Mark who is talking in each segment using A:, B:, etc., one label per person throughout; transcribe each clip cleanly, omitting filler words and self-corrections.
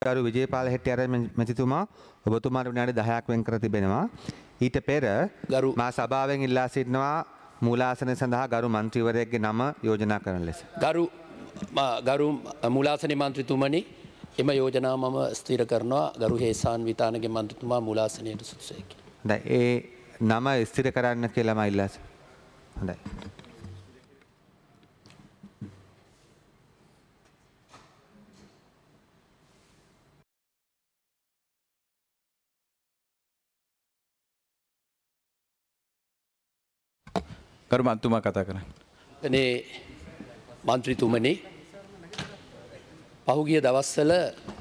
A: ගරු විජේපාල හෙට්ටිආරච්චි මැතිතුමා ඔබතුමාට විනාඩි 10ක් වෙන් කර තිබෙනවා. ඊට පෙර මා සභාවෙන් ඉල්ලා සිටිනවා මූලාසනය සඳහා ගරු මන්ත්‍රීවරයෙක්ගේ නම යෝජනා කරන ලෙස.
B: ගරු මූලාසන මන්ත්‍රීතුමනි එම යෝජනා මම ස්ථිර කරනවා ගරු හේසාන් විතානගේ මන්ත්‍රීතුමා මූලාසනයට සුදුසුයි කියලා.
A: හොඳයි ඒ නම ස්ථිර කරන්න කියලා මම ඉල්ලා සිටිනවා. හොඳයි.
C: ගරු මන්ත්‍රීතුමා කතා කරන්න.
B: එනේ මන්ත්‍රීතුමනි පහුගිය දවස්වල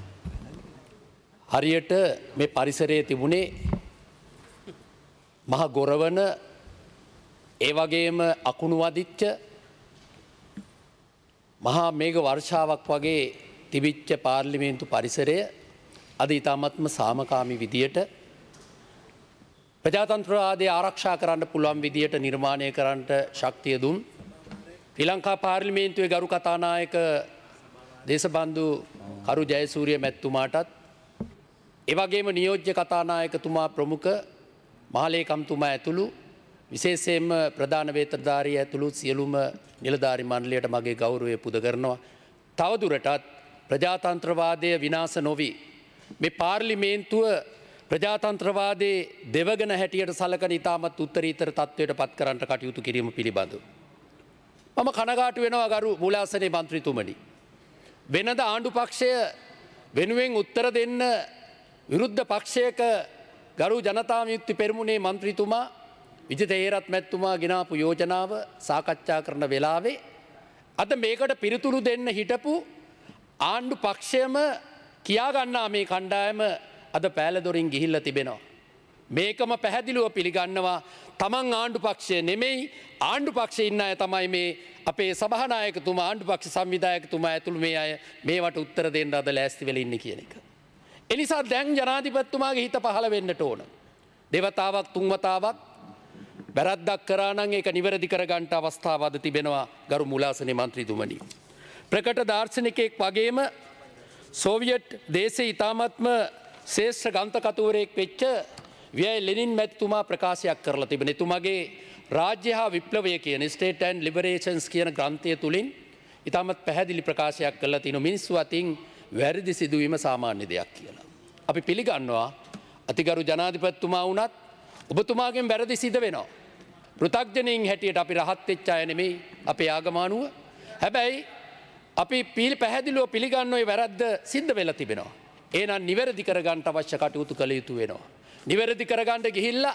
B: හරියට මේ පරිසරයේ තිබුණේ මහ ගොරවන ඒ වගේම අකුණු වදිච්ච මහා මේඝ වර්ෂාවක් වගේ තිබිච්ච පාර්ලිමේන්තු පරිසරය අද ඉතාමත්ම සාමකාමී විදියට ප්‍රජාතන්ත්‍රවාදය ආරක්ෂා කරන්න පුළුවන් විදියට නිර්මාණය කරන්නට ශක්තිය දුන් ශ්‍රී ලංකා පාර්ලිමේන්තුවේ ගරු කතානායක දේශබන්දු කරු ජයසූරිය මැතිතුමාටත් ඒ වගේම නියෝජ්‍ය කතානායකතුමා ප්‍රමුඛ මහලේකම්තුමා ඇතුළු විශේෂයෙන්ම ප්‍රධාන වේත්‍රධාරී ඇතුළු සියලුම නිලධාරි මණ්ඩලයට මගේ ගෞරවය පුද කරනවා. තවදුරටත් ප්‍රජාතන්ත්‍රවාදය විනාශ නොවි මේ පාර්ලිමේන්තුව ප්‍රජාතන්ත්‍රවාදයේ දෙවගන හැටියට සලකන ඉතාමත් උත්තරීතර තත්ත්වයට පත් කරන්නට කටයුතු කිරීම පිළිබඳව. මම කනගාටු වෙනවා ගරු මූලාසනයේ මන්ත්‍රීතුමනි. වෙනද ආණ්ඩු පක්ෂය වෙනුවෙන් උත්තර දෙන්න විරුද්ධ පක්ෂයක ගරු ජනතා විමුක්ති පෙරමුණේ මන්ත්‍රීතුමා විජිත හේරත් මැතිතුමා ගෙනාපු යෝජනාව සාකච්ඡා කරන වෙලාවේ අද මේකට පිළිතුරු දෙන්න හිටපු ආණ්ඩු පක්ෂයම කියාගන්නා මේ කණ්ඩායම අද පෑලදොරින් ගිහිල්ලා තිබෙනවා. මේකම පැහැදිලිව පිළිගන්නවා තමන් ආණ්ඩු පක්ෂය නෙමෙයි ආණ්ඩු පක්ෂේ ඉන්න අය තමයි මේ අපේ සභානායකතුමා ආණ්ඩු පක්ෂ සංවිධායකතුමා ඇතුළු මේ අය මේවට උත්තර දෙන්න අද ලෑස්ති වෙලා ඉන්නේ කියන එක. ඒ නිසා දැන් ජනාධිපතිතුමාගේ හිත පහළ වෙන්නට ඕන. දෙවතාවක් තුන්වතාවක් වැරද්දක් කරා නම් ඒක නිවැරදි කරගන්න අවස්ථාව අද තිබෙනවා ගරු මූලාසනයේ මන්ත්‍රීතුමනි. ප්‍රකට දාර්ශනිකයෙක් වගේම සෝවියට් දේශයේ ඉතාමත්ම ශ්‍රේෂ්ඨ ග්‍රන්ථකතුවරයෙක් වෙච්ච වියයි ලෙනින් මැතිතුමා ප්‍රකාශයක් කරලා තිබෙන. එතුමාගේ රාජ්‍ය හා විප්ලවය කියන ස්ටේට් ඇන්ඩ් ලිබරේෂන්ස් කියන ග්‍රන්ථය තුලින් ඉතාමත් පැහැදිලි ප්‍රකාශයක් කරලා තිනු මිනිස්සු අතින් වැරදි සිදුවීම සාමාන්‍ය දෙයක් කියලා. අපි පිළිගන්නවා අතිගරු ජනාධිපතිතුමා වුණත් ඔබතුමාගෙන් වැරදි සිද්ධ වෙනවා. පෘථග්ජනයින් හැටියට අපි රහත් වෙච්ච අය නෙමෙයි අපේ ආගමානුව. හැබැයි අපි පැහැදිලිව පිළිගන්න ওই වැරද්ද සිද්ධ වෙලා තිබෙනවා. එහෙනම් නිවැරදි කරගන්න අවශ්‍ය කටයුතු කළ යුතු වෙනවා. නිවැරදි කරගන්න ගිහිල්ලා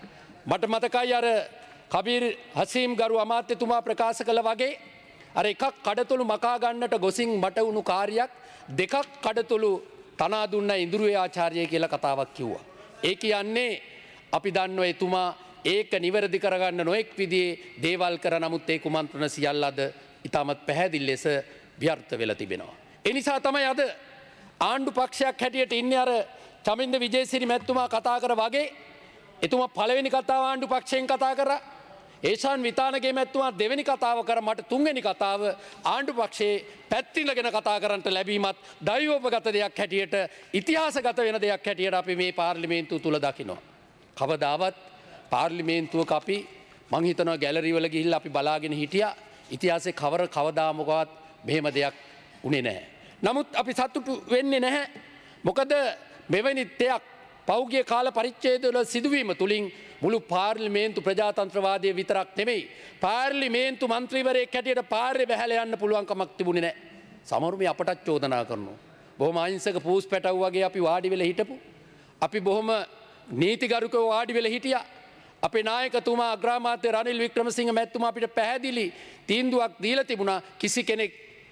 B: මට මතකයි අර කබීර් හසීම් ගරු අමාත්‍යතුමා ප්‍රකාශ කළ වගේ අර එකක් කඩතොළු මකා ගන්නට ගොසින් මට වුණු කාර්යයක් දෙකක් කඩතොළු තනා දුන්න ඉඳුරුවේ ආචාර්ය කියලා කතාවක් කිව්වා. ඒ කියන්නේ අපි දන්නවා එතුමා ඒක නිවැරදි කරගන්න නොඑක් විදිහේ දේවල් කර නමුත් ඒ කුමන්ත්‍රණ සියල්ල අද ඉතාමත් පැහැදිලි ලෙස ව්‍යර්ථ වෙලා තිබෙනවා. ඒ නිසා තමයි අද ආණ්ඩු පක්ෂයක් හැටියට ඉන්නේ අර චමින්ද විජේසිරි මැතිතුමා කතා කර වගේ එතුමා පළවෙනි කතාව ආණ්ඩු පක්ෂයෙන් කතා කරා. ඒෂාන් විතානගේ මැතිතුමා දෙවෙනි කතාව කර මට තුන්වෙනි කතාව ආණ්ඩු පක්ෂයේ පැත්තිලගෙන කතා කරන්නට ලැබීමත් දෛවෝපගත දෙයක් හැටියට ඉතිහාසගත වෙන දෙයක් හැටියට අපි මේ පාර්ලිමේන්තුව තුල දකිනවා. කවදාවත් පාර්ලිමේන්තුවක අපි මං හිතනවා ගැලරි වල ගිහිල්ලා අපි බලාගෙන හිටියා ඉතිහාසයේ කවදාමකවත් මෙහෙම දෙයක් උනේ නැහැ. නමුත් අපි සතුටු වෙන්නේ නැහැ. මොකද මෙවැනි දෙයක් පෞද්ගලික කාල පරිච්ඡේදවල සිදුවීම තුලින් මුළු පාර්ලිමේන්තු ප්‍රජාතන්ත්‍රවාදයේ විතරක් නෙමෙයි පාර්ලිමේන්තු මන්ත්‍රීවරයෙක් හැටියට පාරේ බැහැලා යන්න පුළුවන් කමක් තිබුණේ නැහැ. සමහරු මේ අපටත් චෝදනා කරනවා. බොහොම අහිංසක පූස් පැටවු වගේ අපි වාඩි වෙලා හිටපු. අපි බොහොම නීතිගරුකව වාඩි වෙලා හිටියා. අපේ නායකතුමා අග්‍රාමාත්‍ය රනිල් වික්‍රමසිංහ මැතිතුමා අපිට පැහැදිලි තීන්දුවක් දීලා තිබුණා කිසි කෙනෙක්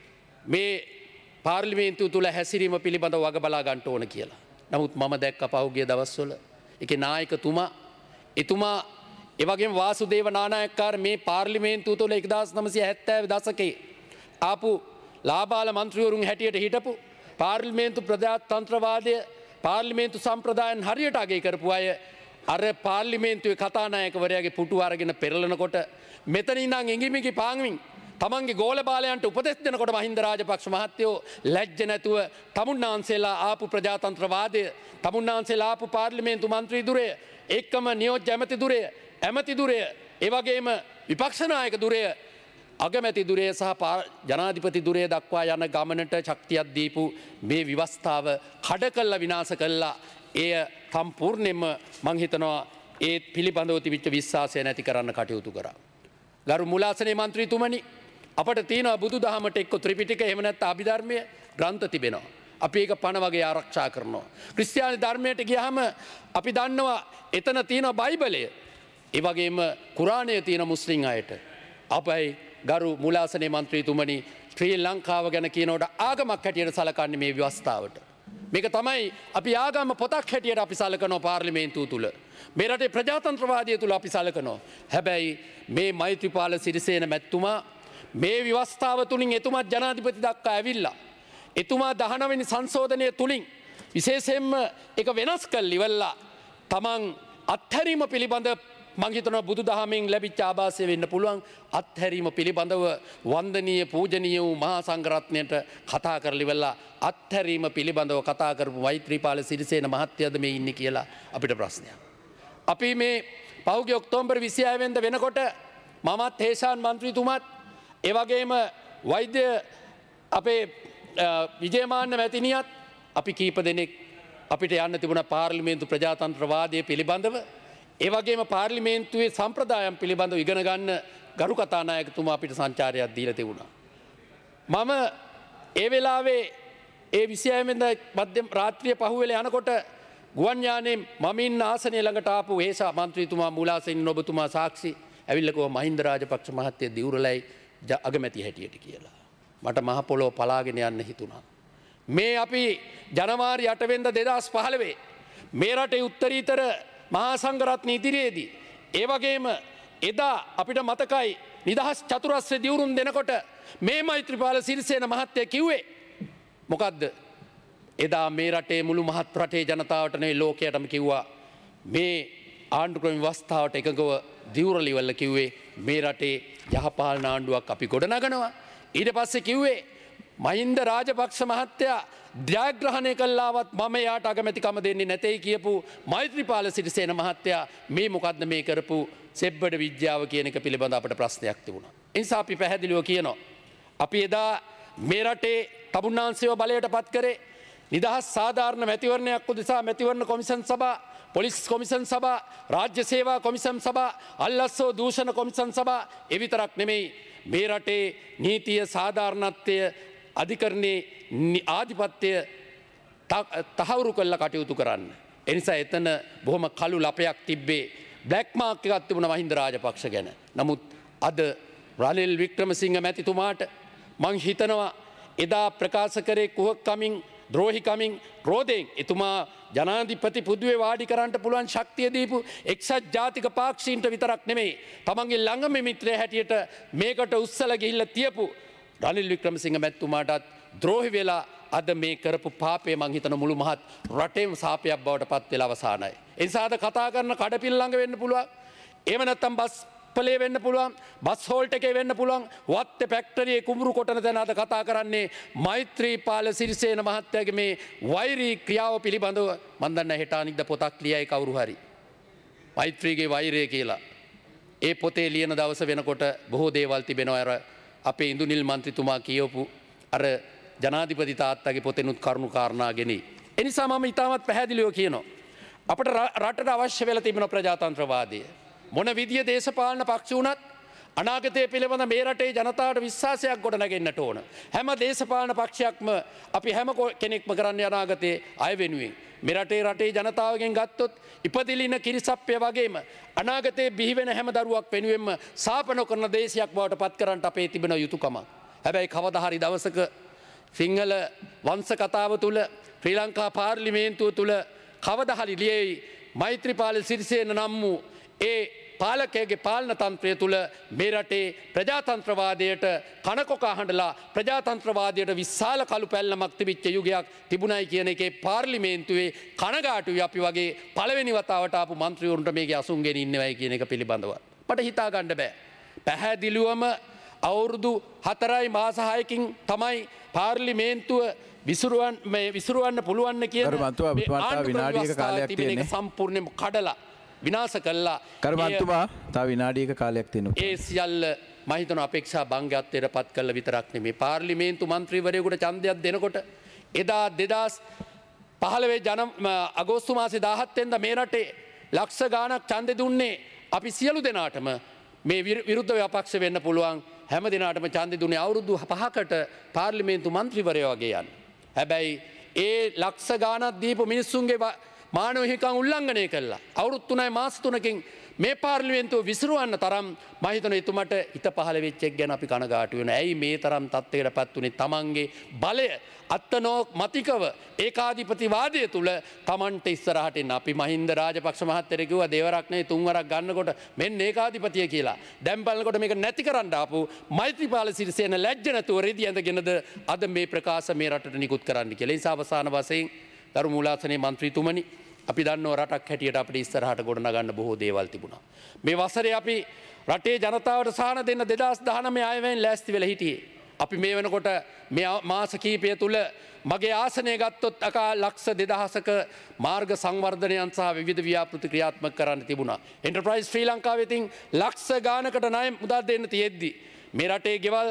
B: මේ පාර්ලිමේන්තුව තුල හැසිරීම පිළිබඳව වග බලා ගන්න ඕන කියලා. නමුත් මම දැක්ක පහුගිය දවස්වල ඒකේ නායකතුමා එතුමා ඒ වගේම වාසුදේව නානායක්කාර මේ පාර්ලිමේන්තුව තුල 1970 දශකයේ ආපු ලාබාල මන්ත්‍රීවරුන් හැටියට හිටපු පාර්ලිමේන්තු ප්‍රජාතන්ත්‍රවාදය පාර්ලිමේන්තු සම්ප්‍රදායන් හරියට අගය කරපු අය අර පාර්ලිමේන්තුවේ කතානායකවරයාගේ පුටුව අරගෙන පෙරලනකොට මෙතන ඉඳන් ඉඟිමිඟි පාංගමින් තමන්ගේ ගෝල බාලයන්ට උපදෙස් දෙනකොට මහින්ද රාජපක්ෂ මහත්තයෝ ලැජ්ජ නැතුව තමුන්නාන්සේලා ආපු ප්‍රජාතන්ත්‍රවාදය, තමුන්නාන්සේලා ආපු පාර්ලිමේන්තු මන්ත්‍රී දුරය, එක්කම නියෝජ්‍ය ඇමති දුරය, ඇමති දුරය, ඒ වගේම විපක්ෂ නායක දුරය, අගමැති දුරේ සහ ජනාධිපති දුරේ දක්වා යන ගමනට ශක්තියක් දීපු මේ ව්‍යවස්ථාව කඩ කළා, විනාශ කළා. එය සම්පූර්ණයෙන්ම මං හිතනවා ඒ පිළිබඳව තිබිච්ච විශ්වාසය නැති කරන්න කටයුතු කරා. ගරු මුලාසනේ මන්ත්‍රීතුමනි, අපට තියෙනවා බුදුදහමට එක්ක ත්‍රිපිටකය, එහෙම නැත්නම් අභිධර්මය ග්‍රන්ථ තිබෙනවා. අපි ඒක පණ වගේ ආරක්ෂා කරනවා. ක්‍රිස්තියානි ධර්මයට ගියහම අපි දන්නවා එතන තියෙන බයිබලය. ඒ වගේම කුරාණය තියෙන මුස්ලිම් අයට. අපයි ගරු මුලාසනේ මන්ත්‍රීතුමනි, ශ්‍රී ලංකාව ගැන කියනකොට ආගමක් හැටියට සලකන්නේ මේ ව්‍යවස්ථාවට. මේක තමයි අපි ආගම පොතක් හැටියට අපි සලකනවා පාර්ලිමේන්තුව තුළ. මේ රටේ ප්‍රජාතන්ත්‍රවාදය තුළ අපි සලකනවා. හැබැයි මේ මෛත්‍රීපාල සිරිසේන මැතිතුමා මේ ව්‍යවස්ථාව තුලින් එතුමා ජනාධිපති දක්වා ඇවිල්ලා එතුමා 19 වෙනි සංශෝධනය තුලින් විශේෂයෙන්ම එක වෙනස් කළ ඉවරලා තමන් අත්හැරීම පිළිබඳ මං හිතනවා බුදුදහමෙන් ලැබිච්ච ආభాසය වෙන්න පුළුවන්. අත්හැරීම පිළිබඳව වන්දනීය පූජනීය වූ මහා සංඝරත්නයට කතා කරලා ඉවරලා අත්හැරීම පිළිබඳව කතා කරපු මෛත්‍රීපාල සිරිසේන මහත්තයාද මේ ඉන්නේ කියලා අපිට ප්‍රශ්නයක්. අපි මේ පහුගිය ඔක්තෝබර් 26 වෙනිදා වෙනකොට මමත් හේෂාන් මන්ත්‍රීතුමාත් ඒ වගේම වෛද්‍ය අපේ විජේමාන්න මැතිනියත් අපි කීප දෙනෙක් අපිට යන්න තිබුණා පාර්ලිමේන්තු ප්‍රජාතන්ත්‍රවාදය පිළිබඳව, ඒ වගේම පාර්ලිමේන්තුවේ සම්ප්‍රදායම් පිළිබඳව ඉගෙන ගන්න ගරු කතානායකතුමා අපිට සංචාරයක් දීලා තිබුණා. මම ඒ වෙලාවේ ඒ 26 වෙනිදා මධ්‍යම රාත්‍රිය පහුවෙල යනකොට ගුවන් යානයේ මම ඉන්න ආසනයේ ළඟට ආපු හේෂා මන්ත්‍රීතුමා මුලාසෙන් ඔබතුමා සාක්ෂි ඇවිල්ලා කිව්වා මහින්ද රාජපක්ෂ මහත්තයා දිවුරලයි අගමැති හැටියට කියලා. මට මහ පොළොව පලාගෙන යන්න හිතුණා. මේ අපි ජනවාරි 8 වෙනිදා 2015 මේ රටේ උත්තරීතර මහා සංඝරත්න ඉදිරියේදී, ඒ වගේම එදා අපිට මතකයි නිදහස් චතුරස්‍ර දිවුරුම් දෙනකොට මේ මෛත්‍රීපාල සිරිසේන මහත්තයා කිව්වේ මොකද්ද? එදා මේ රටේ මුළු මහත් රටේ ජනතාවට නෙවෙයි ලෝකයටම කිව්වා මේ ආණ්ඩුක්‍රම ව්‍යවස්ථාවට එකඟව දිවුරලිවල කිව්වේ මේ රටේ යහපාලන ආණ්ඩුවක් අපි ගොඩනගනවා. ඊට පස්සේ කිව්වේ මහින්ද රාජපක්ෂ මහත්තයා ජයග්‍රහණය කළාවත් මම යාට අගමැතිකම දෙන්නේ නැtei කියපු මෛත්‍රීපාල සිරිසේන මහත්තයා මේ මොකද්ද මේ කරපු සෙබ්බඩ විද්‍යාව කියන එක පිළිබඳ අපට ප්‍රශ්නයක් තිබුණා. ඒ නිසා අපි පැහැදිලිව කියනවා අපි එදා මේ රටේ තමුන්නාන්සේව බලයට පත් කරේ නිදහස් සාධාරණ මැතිවරණයක් උදෙසා මැතිවරණ කොමිෂන් සභා, පොලිස් කොමිෂන් සභා, රාජ්‍ය සේවා කොමිෂන් සභා, අල්ලස්සෝ දූෂණ කොමිෂන් සභා. ඒ විතරක් නෙමෙයි මේ රටේ නීතිය සාධාරණත්වය අධිකරණයේ ආධිපත්‍ය තහවුරු කළා කටයුතු කරන්න. ඒ නිසා එතන බොහොම කළු ලපයක් තිබ්බේ, බ්ලැක් මාක් එකක් තිබුණා මහින්ද රාජපක්ෂ ගැන. නමුත් අද රනිල් වික්‍රමසිංහ මැතිතුමාට මං හිතනවා එදා ප්‍රකාශ කරේ කුහකකමින්, ද්‍රෝහිකමින්, ක්‍රෝධයෙන් එතුමා ජනාධිපති පුදුවේ වාඩි කරන්න පුළුවන් ශක්තිය දීපු එක්සත් ජාතික පාක්ෂීන්ට විතරක් නෙමෙයි තමන්ගේ ළඟම මිත්‍රය හැටියට මේකට උස්සලා ගිහිල්ලා තියපු රනිල් වික්‍රමසිංහ මැතිතුමාටත් ද්‍රෝහි වෙලා අද මේ කරපු පාපය මං හිතන මුළු මහත් රටේම සාපයක් බවට පත් වෙලා අවසానයි. ඒ නිසා අද කතා කරන කඩපිල් ළඟ වෙන්න පුළුවන්. එහෙම නැත්නම් බස් පලේ වෙන්න පුළුවන්, බස් හෝල්ට් එකේ වෙන්න පුළුවන්, වත්තේ ෆැක්ටරියේ කුඹුරු කොටන තැන අද කතා කරන්නේ මෛත්‍රීපාල සිරිසේන මහත්තයාගේ මේ වෛරී ක්‍රියාව පිළිබඳව. මන් දන්නේ හෙට අනිද්දා පොතක් ලියයි කවුරු හරි. මෛත්‍රීගේ වෛරය කියලා. ඒ පොතේ ලියන දවස වෙනකොට බොහෝ දේවල් තිබෙනවා. අර අපේ ඉන්දුනිල් මන්ත්‍රීතුමා කියවපු අර ජනාධිපති තාත්තගේ පොතෙනුත් කරුණු කාරණා ගෙනී. ඒ නිසා මම ඉතාමත් පැහැදිලිව කියනවා අපට රටට අවශ්‍ය වෙලා තිබෙන ප්‍රජාතන්ත්‍රවාදය මොන විදිය දේශපාලන පක්ෂ වුණත් අනාගතය පිළිබඳ මේ රටේ ජනතාවට විශ්වාසයක් ගොඩනගෙන්නට ඕන. හැම දේශපාලන පක්ෂයක්ම අපි හැම කෙනෙක්ම කරන්නේ අනාගතයේ අය වෙනුවෙන්. මේ රටේ ජනතාවගෙන් ගත්තොත් ඉපදිලින කිරිසප්පය වගේම අනාගතයේ බිහි වෙන හැම දරුවක් වෙනුවෙන්ම සාපන කරන දේශයක් බවට පත් කරන්න අපේ තිබෙන යුතුයකම. හැබැයි කවදා හරි දවසක සිංහල වංශ කතාව තුල ශ්‍රී ලංකා පාර්ලිමේන්තුව තුල කවදා හරි ලියයි මෛත්‍රීපාල සිරිසේන නම් වූ ඒ පාලකයාගේ පාලන තන්ත්‍රය තුල මේ රටේ ප්‍රජාතන්ත්‍රවාදයට කනකොකා හඬලා ප්‍රජාතන්ත්‍රවාදයට විශාල කළු පැල්ලමක් තිබිච්ච යුගයක් තිබුණයි කියන එකේ පාර්ලිමේන්තුවේ කනගාටුයි අපි වගේ පළවෙනි වතාවට ආපු മന്ത്രിවරුන්ට මේකේ අසුන්ගෙන ඉන්නවයි කියන එක පිළිබඳව. මට හිතා ගන්න බෑ. පැහැදිලිවම අවුරුදු 4යි මාස 6කින් තමයි පාර්ලිමේන්තුව විසුරුවන්න පුළුවන් කියන
C: ගරු මන්තුමා ඔබතුමාට විනාඩියක කාලයක් තියෙන්නේ.
B: සම්පූර්ණයෙන්ම කඩලා විනාශ කළා.
C: ගරු මන්තුමා තව විනාඩියක කාලයක් තියෙනවා.
B: ඒ සියල්ල මම හිතනවා අපේක්ෂා භංගයත්වයට පත් කළ විතරක් නෙමෙයි පාර්ලිමේන්තු මන්ත්‍රීවරයෙකුට ඡන්දයක් දෙනකොට එදා 2015 අගෝස්තු මාසේ 17 වෙනිදා මේ රටේ ලක්ෂ ගාණක් ඡන්දෙ දුන්නේ අපි සියලු දෙනාටම මේ විරුද්ධ විපක්ෂ වෙන්න පුළුවන් හැම දිනාටම ඡන්දෙ දුන්නේ අවුරුදු 5කට පාර්ලිමේන්තු මන්ත්‍රීවරයා වගේ යන. හැබැයි ඒ ලක්ෂ ගාණක් දීපු මිනිස්සුන්ගේ මානව හිමිකම් උල්ලංඝනය කළා. අවුරුදු 3යි මාස 3කින් මේ පාර්ලිමේන්තුව විසිරුවන්න තරම් මම හිතනවා එතුමට හිත පහළ වෙච්ච එක ගැන අපි කනගාටු වෙනවා. ඇයි මේ තරම් තත්ත්වයකටපත් උනේ? තමන්ගේ බලය අත්නෝමතිකව ඒකාධිපතිවාදය තුල තමන්ට ඉස්සරහට එන්න. අපි මහින්ද රාජපක්ෂ මහත්තයා කිව්වා දෙවරක් නෙවෙයි තුන්වරක් ගන්නකොට මෙන්න ඒකාධිපතිය කියලා. දැන් බලනකොට මේක නැති කරන්න ආපු මෛත්‍රීපාල සිරිසේන ලැජ්ජ නැතුව රෙදි ඇඳගෙනද අද මේ ප්‍රකාශ මේ රටට නිකුත් කරන්න කියලා. ඒ නිසා අවසාන වශයෙන් ගරු මූලාසනයේ මන්ත්‍රීතුමනි අපි දන්නවා රටක් හැටියට අපිට ඉස්සරහට ගොඩනගන්න බොහෝ දේවල් තිබුණා. මේ වසරේ අපි රටේ ජනතාවට සහන දෙන්න 2019 ආයෙවෙන් ලෑස්ති වෙලා හිටියේ. අපි මේ වෙනකොට මේ මාස කිහිපය තුල මගේ ආසනය ගත්තොත් අකා ලක්ෂ 2000ක මාර්ග සංවර්ධනයන් සහ විවිධ ව්‍යාපෘති ක්‍රියාත්මක කරන්න තිබුණා. එන්ටර්ප්‍රයිස් ශ්‍රී ලංකාවේ තින් ලක්ෂ ගානකට ණය මුදල් දෙන්න තියෙද්දි මේ රටේ ගෙවල්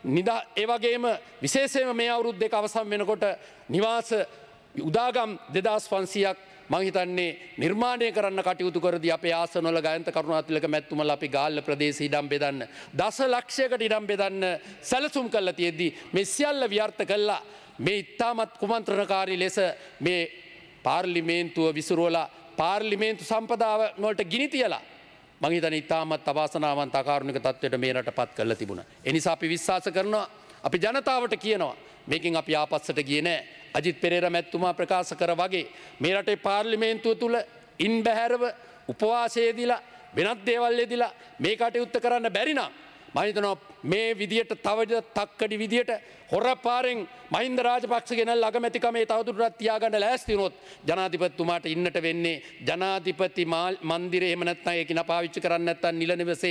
B: ඒ වගේම විශේෂයෙන්ම මේ අවුරුදු දෙක අවසන් වෙනකොට නිවාස උදාගම් 2500ක් මං හිතන්නේ නිර්මාණය කරන්න කටයුතු කරදී අපේ ආසනවල ගයන්ත කරුණාතිලක මැතිතුමලා අපි ගාල්ල ප්‍රදේශයේ ඉඩම් බෙදන්න දසලක්ෂයකට ඉඩම් බෙදන්න සැලසුම් කළා තියෙද්දි මේ සියල්ල ව්‍යර්ථ කළා. මේ ඉතාමත් කුමන්ත්‍රණකාරී ලෙස මේ පාර්ලිමේන්තුව විසිරුවලා පාර්ලිමේන්තු සම්පදාව වලට ගිනි තියලා මං හිතන්නේ ඉතාමත් අවාසනාවන්ත අකාරුණික තත්ත්වයට මේ රටපත් කරලා තිබුණා. ඒ නිසා අපි විශ්වාස කරනවා අපි ජනතාවට කියනවා මේකෙන් අපි ආපස්සට ගියේ නෑ. අජිත් පෙරේරා මැතිතුමා ප්‍රකාශ කර වගේ මේ රටේ පාර්ලිමේන්තුව තුල ඉන් බැහැරව උපවාසයේදීලා වෙනත් දේවල් යෙදিলা මේ කටයුත්ත කරන්න බැරි නම් මම හිතනවා මේ විදියට තව තක්කඩි විදියට හොරපාරෙන් මහින්ද රාජපක්ෂ ගෙනල්ලා අගමැතිකමේ තවදුරටත් තියාගන්න ලෑස්ති වුණොත් ජනාධිපතිතුමාට ඉන්නට වෙන්නේ ජනාධිපති මන්දිරේ එහෙම නැත්නම් ඒක පාවිච්චි කරන්නේ නැත්නම් නිල නිවසේ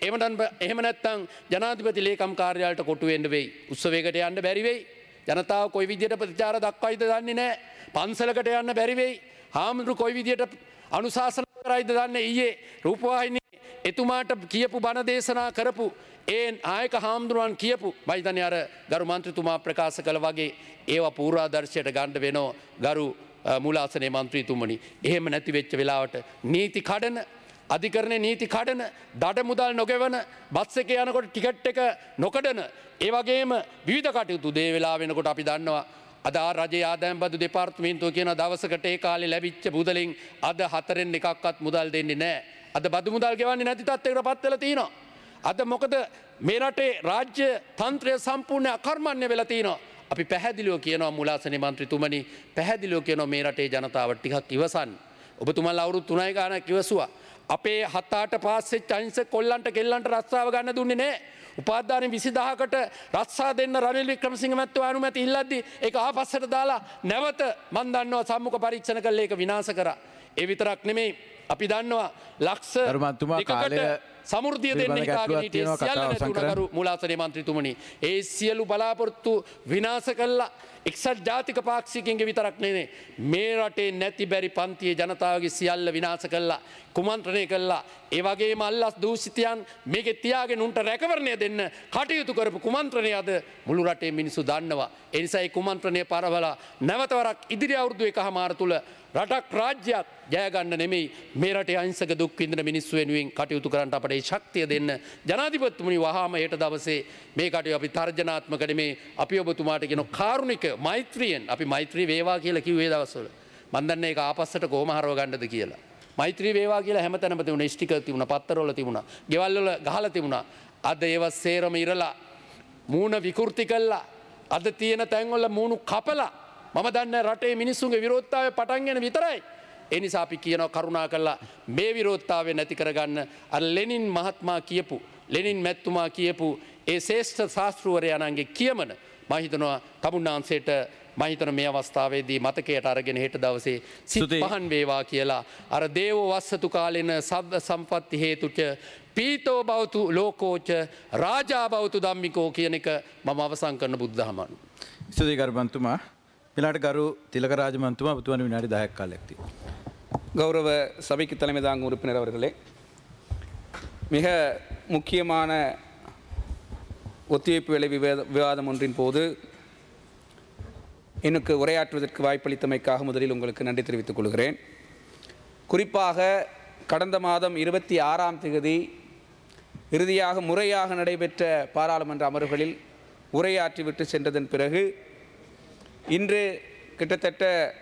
B: එහෙම නැත්නම් ජනාධිපති ලේකම් කාර්යාලයට කොටු වෙන්න වෙයි. උත්සවයකට යන්න බැරි වෙයි. ජනතාව කොයි විදියට ප්‍රතිචාර දක්වයිද දන්නේ නැහැ. පන්සලකට යන්න බැරි වෙයි. හාමුදුරු කොයි විදියට අනුශාසන කරයිද දන්නේ. ඊයේ රූපවාහිනියේ එතුමාට කියපු බණ දේශනා කරපු ඒ ආයක හාමුදුරුවන් කියපු මම හිතන්නේ අර ගරු මන්ත්‍රීතුමා ප්‍රකාශ කළ වගේ ඒවා පූර්වාදර්ශයට ගන්න වෙනෝ ගරු මූලාසනයේ මන්ත්‍රීතුමනි. එහෙම නැති වෙච්ච වෙලාවට නීති කඩන අධිකරණයේ නීති කඩන දඩ මුදල් නොගෙවන බස් එකේ යනකොට ටිකට් එක නොකඩන ඒ වගේම විවිධ කටයුතු දේ වෙලා වෙනකොට අපි දන්නවා අද රජයේ ආදායම් බදු දෙපාර්තමේන්තුව කියන දවසකට ඒ කාලේ ලැබිච්ච මුදලින් අද 4න් එකක්වත් මුදල් දෙන්නේ නැහැ. අද බදු මුදල් ගෙවන්නේ නැති තත්ත්වයකට පත් වෙලා තිනවා. අද මොකද මේ රටේ රාජ්‍ය තන්ත්‍රය සම්පූර්ණ අකර්මණ්‍ය වෙලා තිනවා. අපි පැහැදිලිව කියනවා මූලාසනයේ මන්ත්‍රීතුමනි පැහැදිලිව කියනවා මේ රටේ ජනතාව ටිකක් ඉවසන්න. ඔබතුමාලා අවුරුදු 3යි ගානක් ඉවසුවා. අපේ 7-8 පාස් වෙච්ච අහිංසක කොල්ලන්ට කෙල්ලන්ට රස්සාව ගන්න දුන්නේ නැහැ. උපාධාරණ 20000කට රස්සා දෙන්න රනිල් වික්‍රමසිංහ මැතිතුමා අනුමැති ඉල්ලද්දි ඒක ආපස්සට දාලා නැවත මන් දන්නවා සම්මුඛ පරීක්ෂණ කළා ඒක විනාශ කරා. ඒ විතරක් නෙමෙයි අපි දන්නවා ලක්ෂ දෙකකට සමෘද්ධිය දෙන්න හිතාගෙන හිටියේ සියල්ල නැතුණා ගරු මූලාසනයේ මන්ත්‍රීතුමනි. ඒ සියලු බලාපොරොත්තු විනාශ කළා. එක්සත් ජාතික පාක්ෂිකයන්ගේ විතරක් නෙමෙයි මේ රටේ නැති බැරි පන්තියේ ජනතාවගේ සියල්ල විනාශ කළා. කුමන්ත්‍රණය කළා. ඒ වගේම අල්ලස් දූෂිතයන් මේකේ තියාගෙන උන්ට රැකවරණය දෙන්න කටයුතු කරපු කුමන්ත්‍රණය අද මුළු රටේ මිනිස්සු දන්නවා. ඒ නිසා මේ කුමන්ත්‍රණය පරවලා නැවතවරක් ඉදිරි අවුරුදු එකමාර තුල රටක් රාජ්‍යයක් ජය ගන්න නෙමෙයි මේ රටේ අහිංසක දුක් විඳින මිනිස්සු වෙනුවෙන් කටයුතු කරන්න අපට ඒ ශක්තිය දෙන්න ජනාධිපතිතුමනි වහාම හෙට දවසේ මේ කටයුතු අපි තර්ජනාත්මක නෙමෙයි අපි ඔබතුමාට කියන කාරුණික මෛත්‍රියෙන් අපි මෛත්‍රී වේවා කියලා කිව්වේ දවස්වල මම දන්නේ ඒක ආපස්සට කොහොම හරව ගන්නද කියලා. මෛත්‍රී වේවා කියලා හැමතැනම තිබුණා ස්ටිකර් තිබුණා පත්තරවල තිබුණා ගෙවල් වල ගහලා තිබුණා. අද ඒව සේරම ඉරලා මූණ විකෘති කළා. අද තියෙන තැන්වල මූණු කපලා මම දන්නේ රටේ මිනිස්සුන්ගේ විරෝධතාවය පටන් ගන්න විතරයි. ඒ නිසා අපි කියනවා කරුණා කළා මේ විරෝධතාවය නැති කරගන්න අර ලෙනින් මහත්මයා කියපු ලෙනින් මැතිතුමා කියපු ඒ ශ්‍රේෂ්ඨ ශාස්ත්‍රවරයාණන්ගේ කියමන මම හිතනවා තමුන්නාන්සේට මහිතන මේ අවස්ථාවේදී මතකයට අරගෙන හෙට දවසේ සිත් පහන් වේවා කියලා අර දේව වස්සතු කාලෙන සබ්බ සම්පත්ති හේතුච පීතෝ බෞතු ලෝකෝච රාජා බෞතු ධම්මිකෝ කියන එක මම අවසන් කරන බුද්ධහමනු.
C: ස්තුතියි ගරුමන්තුමා. ඊළාට ගරු තිලක ராஜமන්තුமா ඔබතුමාට විනාඩි 10ක් කාලයක් තියෙනවා.
D: கௌரவ சபைக்கு தலைமை தாங்கும் உறுப்பினர் அவர்களே, மிக முக்கியமான ஒத்திவைப்பு வேலை விவாதம் ஒன்றின் போது எனக்கு உரையாற்றுவதற்கு வாய்ப்பளித்தமைக்காக முதலில் உங்களுக்கு நன்றி தெரிவித்துக் கொள்கிறேன். குறிப்பாக கடந்த மாதம் 26ஆம் தேதி இறுதியாக முறையாக நடைபெற்ற பாராளுமன்ற அமர்வுகளில் உரையாற்றிவிட்டு சென்றதன் பிறகு இன்று கிட்டத்தட்ட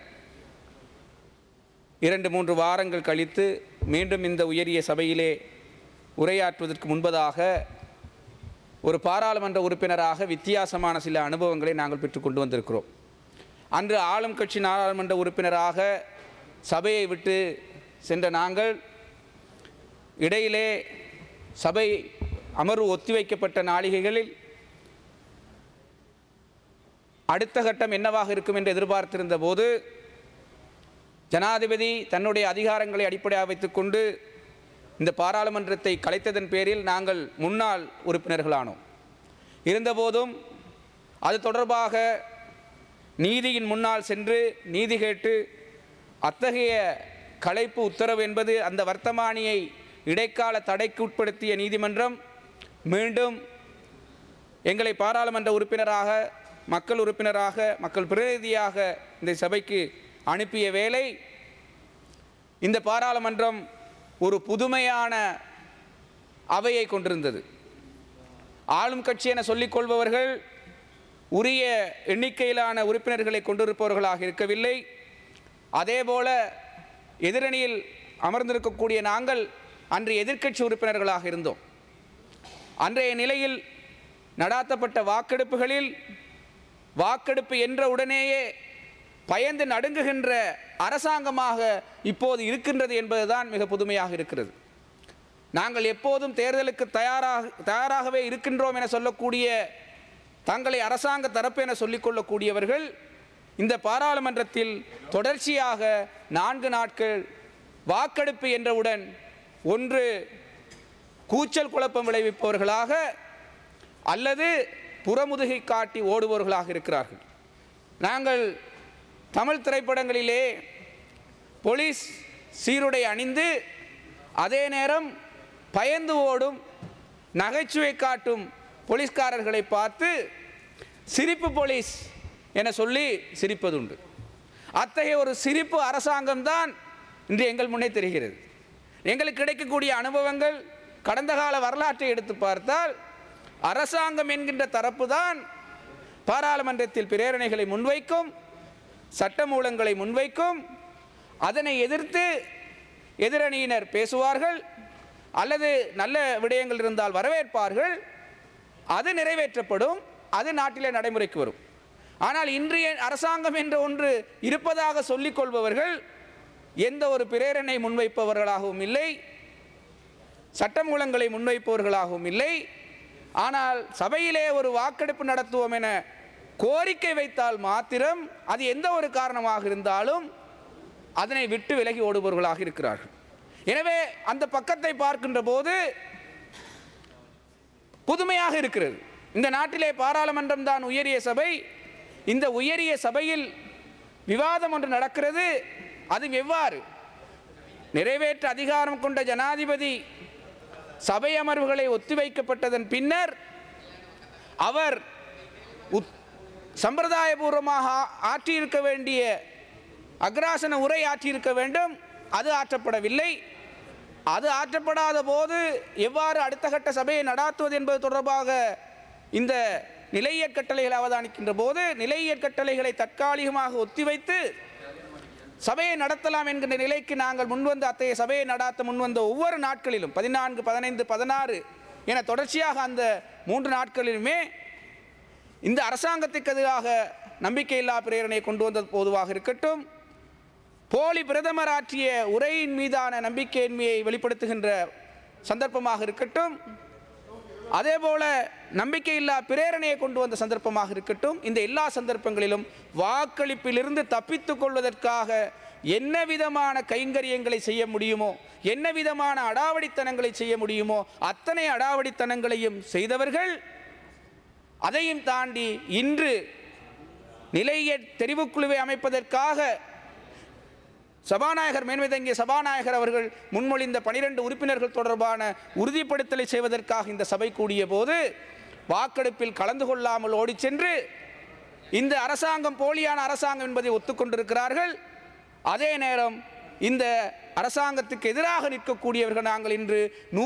D: 2-3 வாரங்கள் கழித்து மீண்டும் இந்த உயரிய சபையிலே உரையாற்றுவதற்கு முன்பதாக ஒரு பாராளுமன்ற உறுப்பினராக வித்தியாசமான சில அனுபவங்களை நாங்கள் பெற்றுக்கொண்டு வந்திருக்கிறோம். அன்று ஆளும் கட்சி நாடாளுமன்ற உறுப்பினராக சபையை விட்டு சென்ற நாங்கள் இடையிலே சபை அமர்வு ஒத்திவைக்கப்பட்ட நாளிகைகளில் அடுத்த கட்டம் என்னவாக இருக்கும் என்று எதிர்பார்த்திருந்த போது ஜனாதிபதி தன்னுடைய அதிகாரங்களை அடிப்படையாக வைத்துக்கொண்டு இந்த பாராளுமன்றத்தை கலைத்ததன் பேரில் நாங்கள் முன்னாள் உறுப்பினர்களானோம். இருந்தபோதும் அது தொடர்பாக நீதியின் முன்னால் சென்று நீதி கேட்டு அத்தகைய கலைப்பு உத்தரவு என்பது அந்த வர்த்தமானியை இடைக்கால தடைக்கு உட்படுத்திய நீதிமன்றம் மீண்டும் எங்களை பாராளுமன்ற உறுப்பினராக மக்கள் உறுப்பினராக மக்கள் பிரதிநிதியாக இந்த சபைக்கு அனுப்பிய வேளை இந்த பாராளுமன்றம் ஒரு புதுமையான அவையை கொண்டிருந்தது. ஆளும் கட்சி என சொல்லிக் கொள்பவர்கள் உரிய எண்ணிக்கையிலான உறுப்பினர்களை கொண்டிருப்பவர்களாக இருக்கவில்லை. அதேபோல எதிரணியில் அமர்ந்திருக்கக்கூடிய நாங்கள் அன்று எதிர்க்கட்சி உறுப்பினர்களாக இருந்தோம். அன்றைய நிலையில் நடாத்தப்பட்ட வாக்கெடுப்புகளில் வாக்கெடுப்பு என்ற உடனேயே பயந்து நடுங்குகின்ற அரசாங்கமாக இப்போது இருக்கின்றது என்பதுதான் மிக புதுமையாக இருக்கிறது. நாங்கள் எப்போதும் தேர்தலுக்கு தயாராகவே இருக்கின்றோம் என சொல்லக்கூடிய தங்களை அரசாங்க தரப்பு என சொல்லிக்கொள்ளக்கூடியவர்கள் இந்த பாராளுமன்றத்தில் தொடர்ச்சியாக 4 நாட்கள் வாக்கெடுப்பு என்றவுடன் ஒன்று கூச்சல் குழப்பம் விளைவிப்பவர்களாக அல்லது புறமுதுகை காட்டி ஓடுபவர்களாக இருக்கிறார்கள். நாங்கள் தமிழ் திரைப்படங்களிலே போலீஸ் சீருடை அணிந்து அதே நேரம் பயந்து ஓடும் நகைச்சுவை காட்டும் போலீஸ்காரர்களை பார்த்து சிரிப்பு போலீஸ் என சொல்லி சிரிப்பதுண்டு. அத்தகைய ஒரு சிரிப்பு அரசாங்கம்தான் இன்று எங்கள் முன்னே தெரிகிறது. எங்களுக்கு கிடைக்கக்கூடிய அனுபவங்கள் கடந்த கால வரலாற்றை எடுத்து பார்த்தால் அரசாங்கம் என்கின்ற தரப்பு தான் பாராளுமன்றத்தில் பிரேரணைகளை முன்வைக்கும், சட்டமூலங்களை முன்வைக்கும், அதனை எதிர்த்து எதிரணியினர் பேசுவார்கள் அல்லது நல்ல விடயங்கள் இருந்தால் வரவேற்பார்கள், அது நிறைவேற்றப்படும், அது நாட்டிலே நடைமுறைக்கு வரும். ஆனால் இன்றைய அரசாங்கம் என்ற ஒன்று இருப்பதாக சொல்லிக் கொள்பவர்கள் எந்த ஒரு பிரேரணை முன்வைப்பவர்களாகவும் இல்லை, சட்டமூலங்களை முன்வைப்பவர்களாகவும் இல்லை. ஆனால் சபையிலே ஒரு வாக்கெடுப்பு நடத்துவோம் என கோரிக்கை வைத்தால் மாத்திரம் அது எந்த ஒரு காரணமாக இருந்தாலும் அதனை விட்டு விலகி ஓடுபவர்களாக இருக்கிறார்கள். எனவே அந்த பக்கத்தை பார்க்கின்ற போது புதுமையாக இருக்கிறது. இந்த நாட்டிலே பாராளுமன்றம் தான் உயரிய சபை. இந்த உயரிய சபையில் விவாதம் ஒன்று நடக்கிறது. அது எவ்வாறு நிறைவேற்ற அதிகாரம் கொண்ட ஜனாதிபதி சபை அமர்வுகளை ஒத்திவைக்கப்பட்டதன் பின்னர் அவர் சம்பிரதாயபூர்வமாக ஆற்றியிருக்க வேண்டிய அக்ராசன உரை ஆற்றியிருக்க வேண்டும், அது ஆற்றப்படவில்லை. அது ஆற்றப்படாத போது எவ்வாறு அடுத்த கட்ட சபையை நடாத்துவது என்பது தொடர்பாக இந்த நிலையியற் கட்டளைகளை அவதானிக்கின்ற போது நிலையியற் கட்டளைகளை தற்காலிகமாக ஒத்திவைத்து சபையை நடத்தலாம் என்கின்ற நிலைக்கு நாங்கள் முன்வந்து அத்தகைய சபையை நடாத்த முன்வந்த ஒவ்வொரு நாட்களிலும் 14, 15, 16 என தொடர்ச்சியாக அந்த 3 நாட்களிலுமே இந்த அரசாங்கத்துக்கு எதிராக நம்பிக்கையில்லா பிரேரணை கொண்டு வந்த போதுவாக இருக்கட்டும், போலி பிரதமர் ஆற்றிய உரையின் மீதான நம்பிக்கையின்மையை வெளிப்படுத்துகின்ற சந்தர்ப்பமாக இருக்கட்டும், அதேபோல நம்பிக்கையில்லா பிரேரணையை கொண்டு வந்த சந்தர்ப்பமாக இருக்கட்டும், இந்த எல்லா சந்தர்ப்பங்களிலும் வாக்களிப்பிலிருந்து தப்பித்துக் கொள்வதற்காக என்ன விதமான கைங்கரியங்களை செய்ய முடியுமோ, என்ன விதமான அடாவடித்தனங்களை செய்ய முடியுமோ அத்தனை அடாவடித்தனங்களையும் செய்தவர்கள். அதையும் தாண்டி இன்று நிலைய தெரிவுக்குழுவை அமைப்பதற்காக சபாநாயகர் மேன்மை தங்கிய சபாநாயகர் அவர்கள் முன்மொழிந்த 12 உறுப்பினர்கள் தொடர்பான உறுதிப்படுத்தலை செய்வதற்காக இந்த சபை கூடிய போது வாக்கெடுப்பில் கலந்து கொள்ளாமல் ஓடி சென்று இந்த அரசாங்கம் போலியான அரசாங்கம் என்பதை ஒத்துக்கொண்டிருக்கிறார்கள். அதே நேரம் இந்த அரசாங்கத்துக்கு எதிராக நிற்கக்கூடியவர்கள் நாங்கள் இன்று